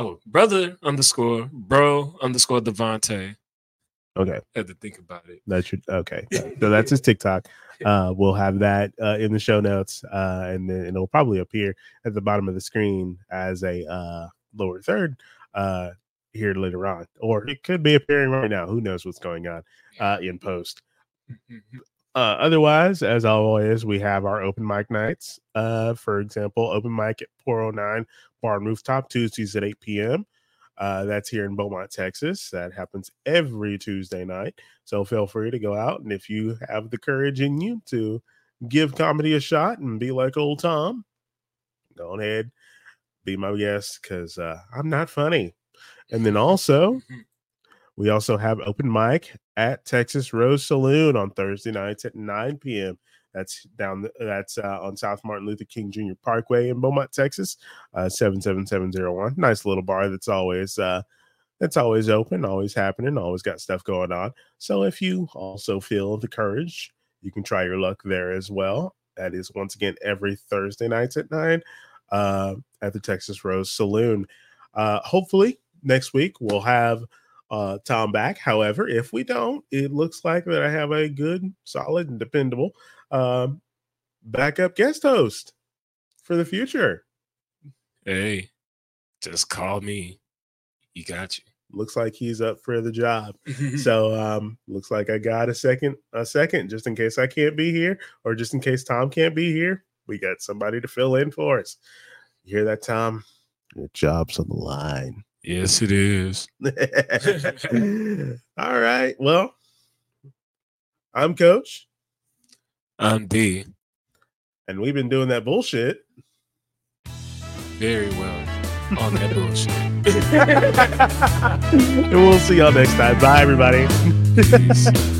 Bro_Devontae. Okay. Had to think about it. Okay. So that's his TikTok. We'll have that in the show notes, and then it'll probably appear at the bottom of the screen as a lower third here later on, or it could be appearing right now. Who knows what's going on in post. Otherwise, as always, we have our open mic nights. For example, open mic at 409 Bar and Rooftop Tuesdays at 8 p.m. That's here in Beaumont, Texas. That happens every Tuesday night. So feel free to go out, and if you have the courage in you to give comedy a shot and be like old Tom, go ahead, be my guest, because I'm not funny. And then also, we also have open mic at Texas Rose Saloon on Thursday nights at 9 p.m. That's on South Martin Luther King Jr. Parkway in Beaumont, Texas, 77701. Nice little bar that's always open, always happening, always got stuff going on. So if you also feel the courage, you can try your luck there as well. That is once again every Thursday nights at 9 at the Texas Rose Saloon. Hopefully next week we'll have Tom back. However, if we don't, it looks like that I have a good, solid, and dependable backup guest host for the future. Hey, just call me. You got you. Looks like he's up for the job. So looks like I got a second, just in case I can't be here, or just in case Tom can't be here. We got somebody to fill in for us. You hear that, Tom? Your job's on the line. Yes, it is. All right. Well, I'm Coach. I'm D. And we've been doing that bullshit. Very well on that bullshit. And we'll see y'all next time. Bye, everybody. Peace.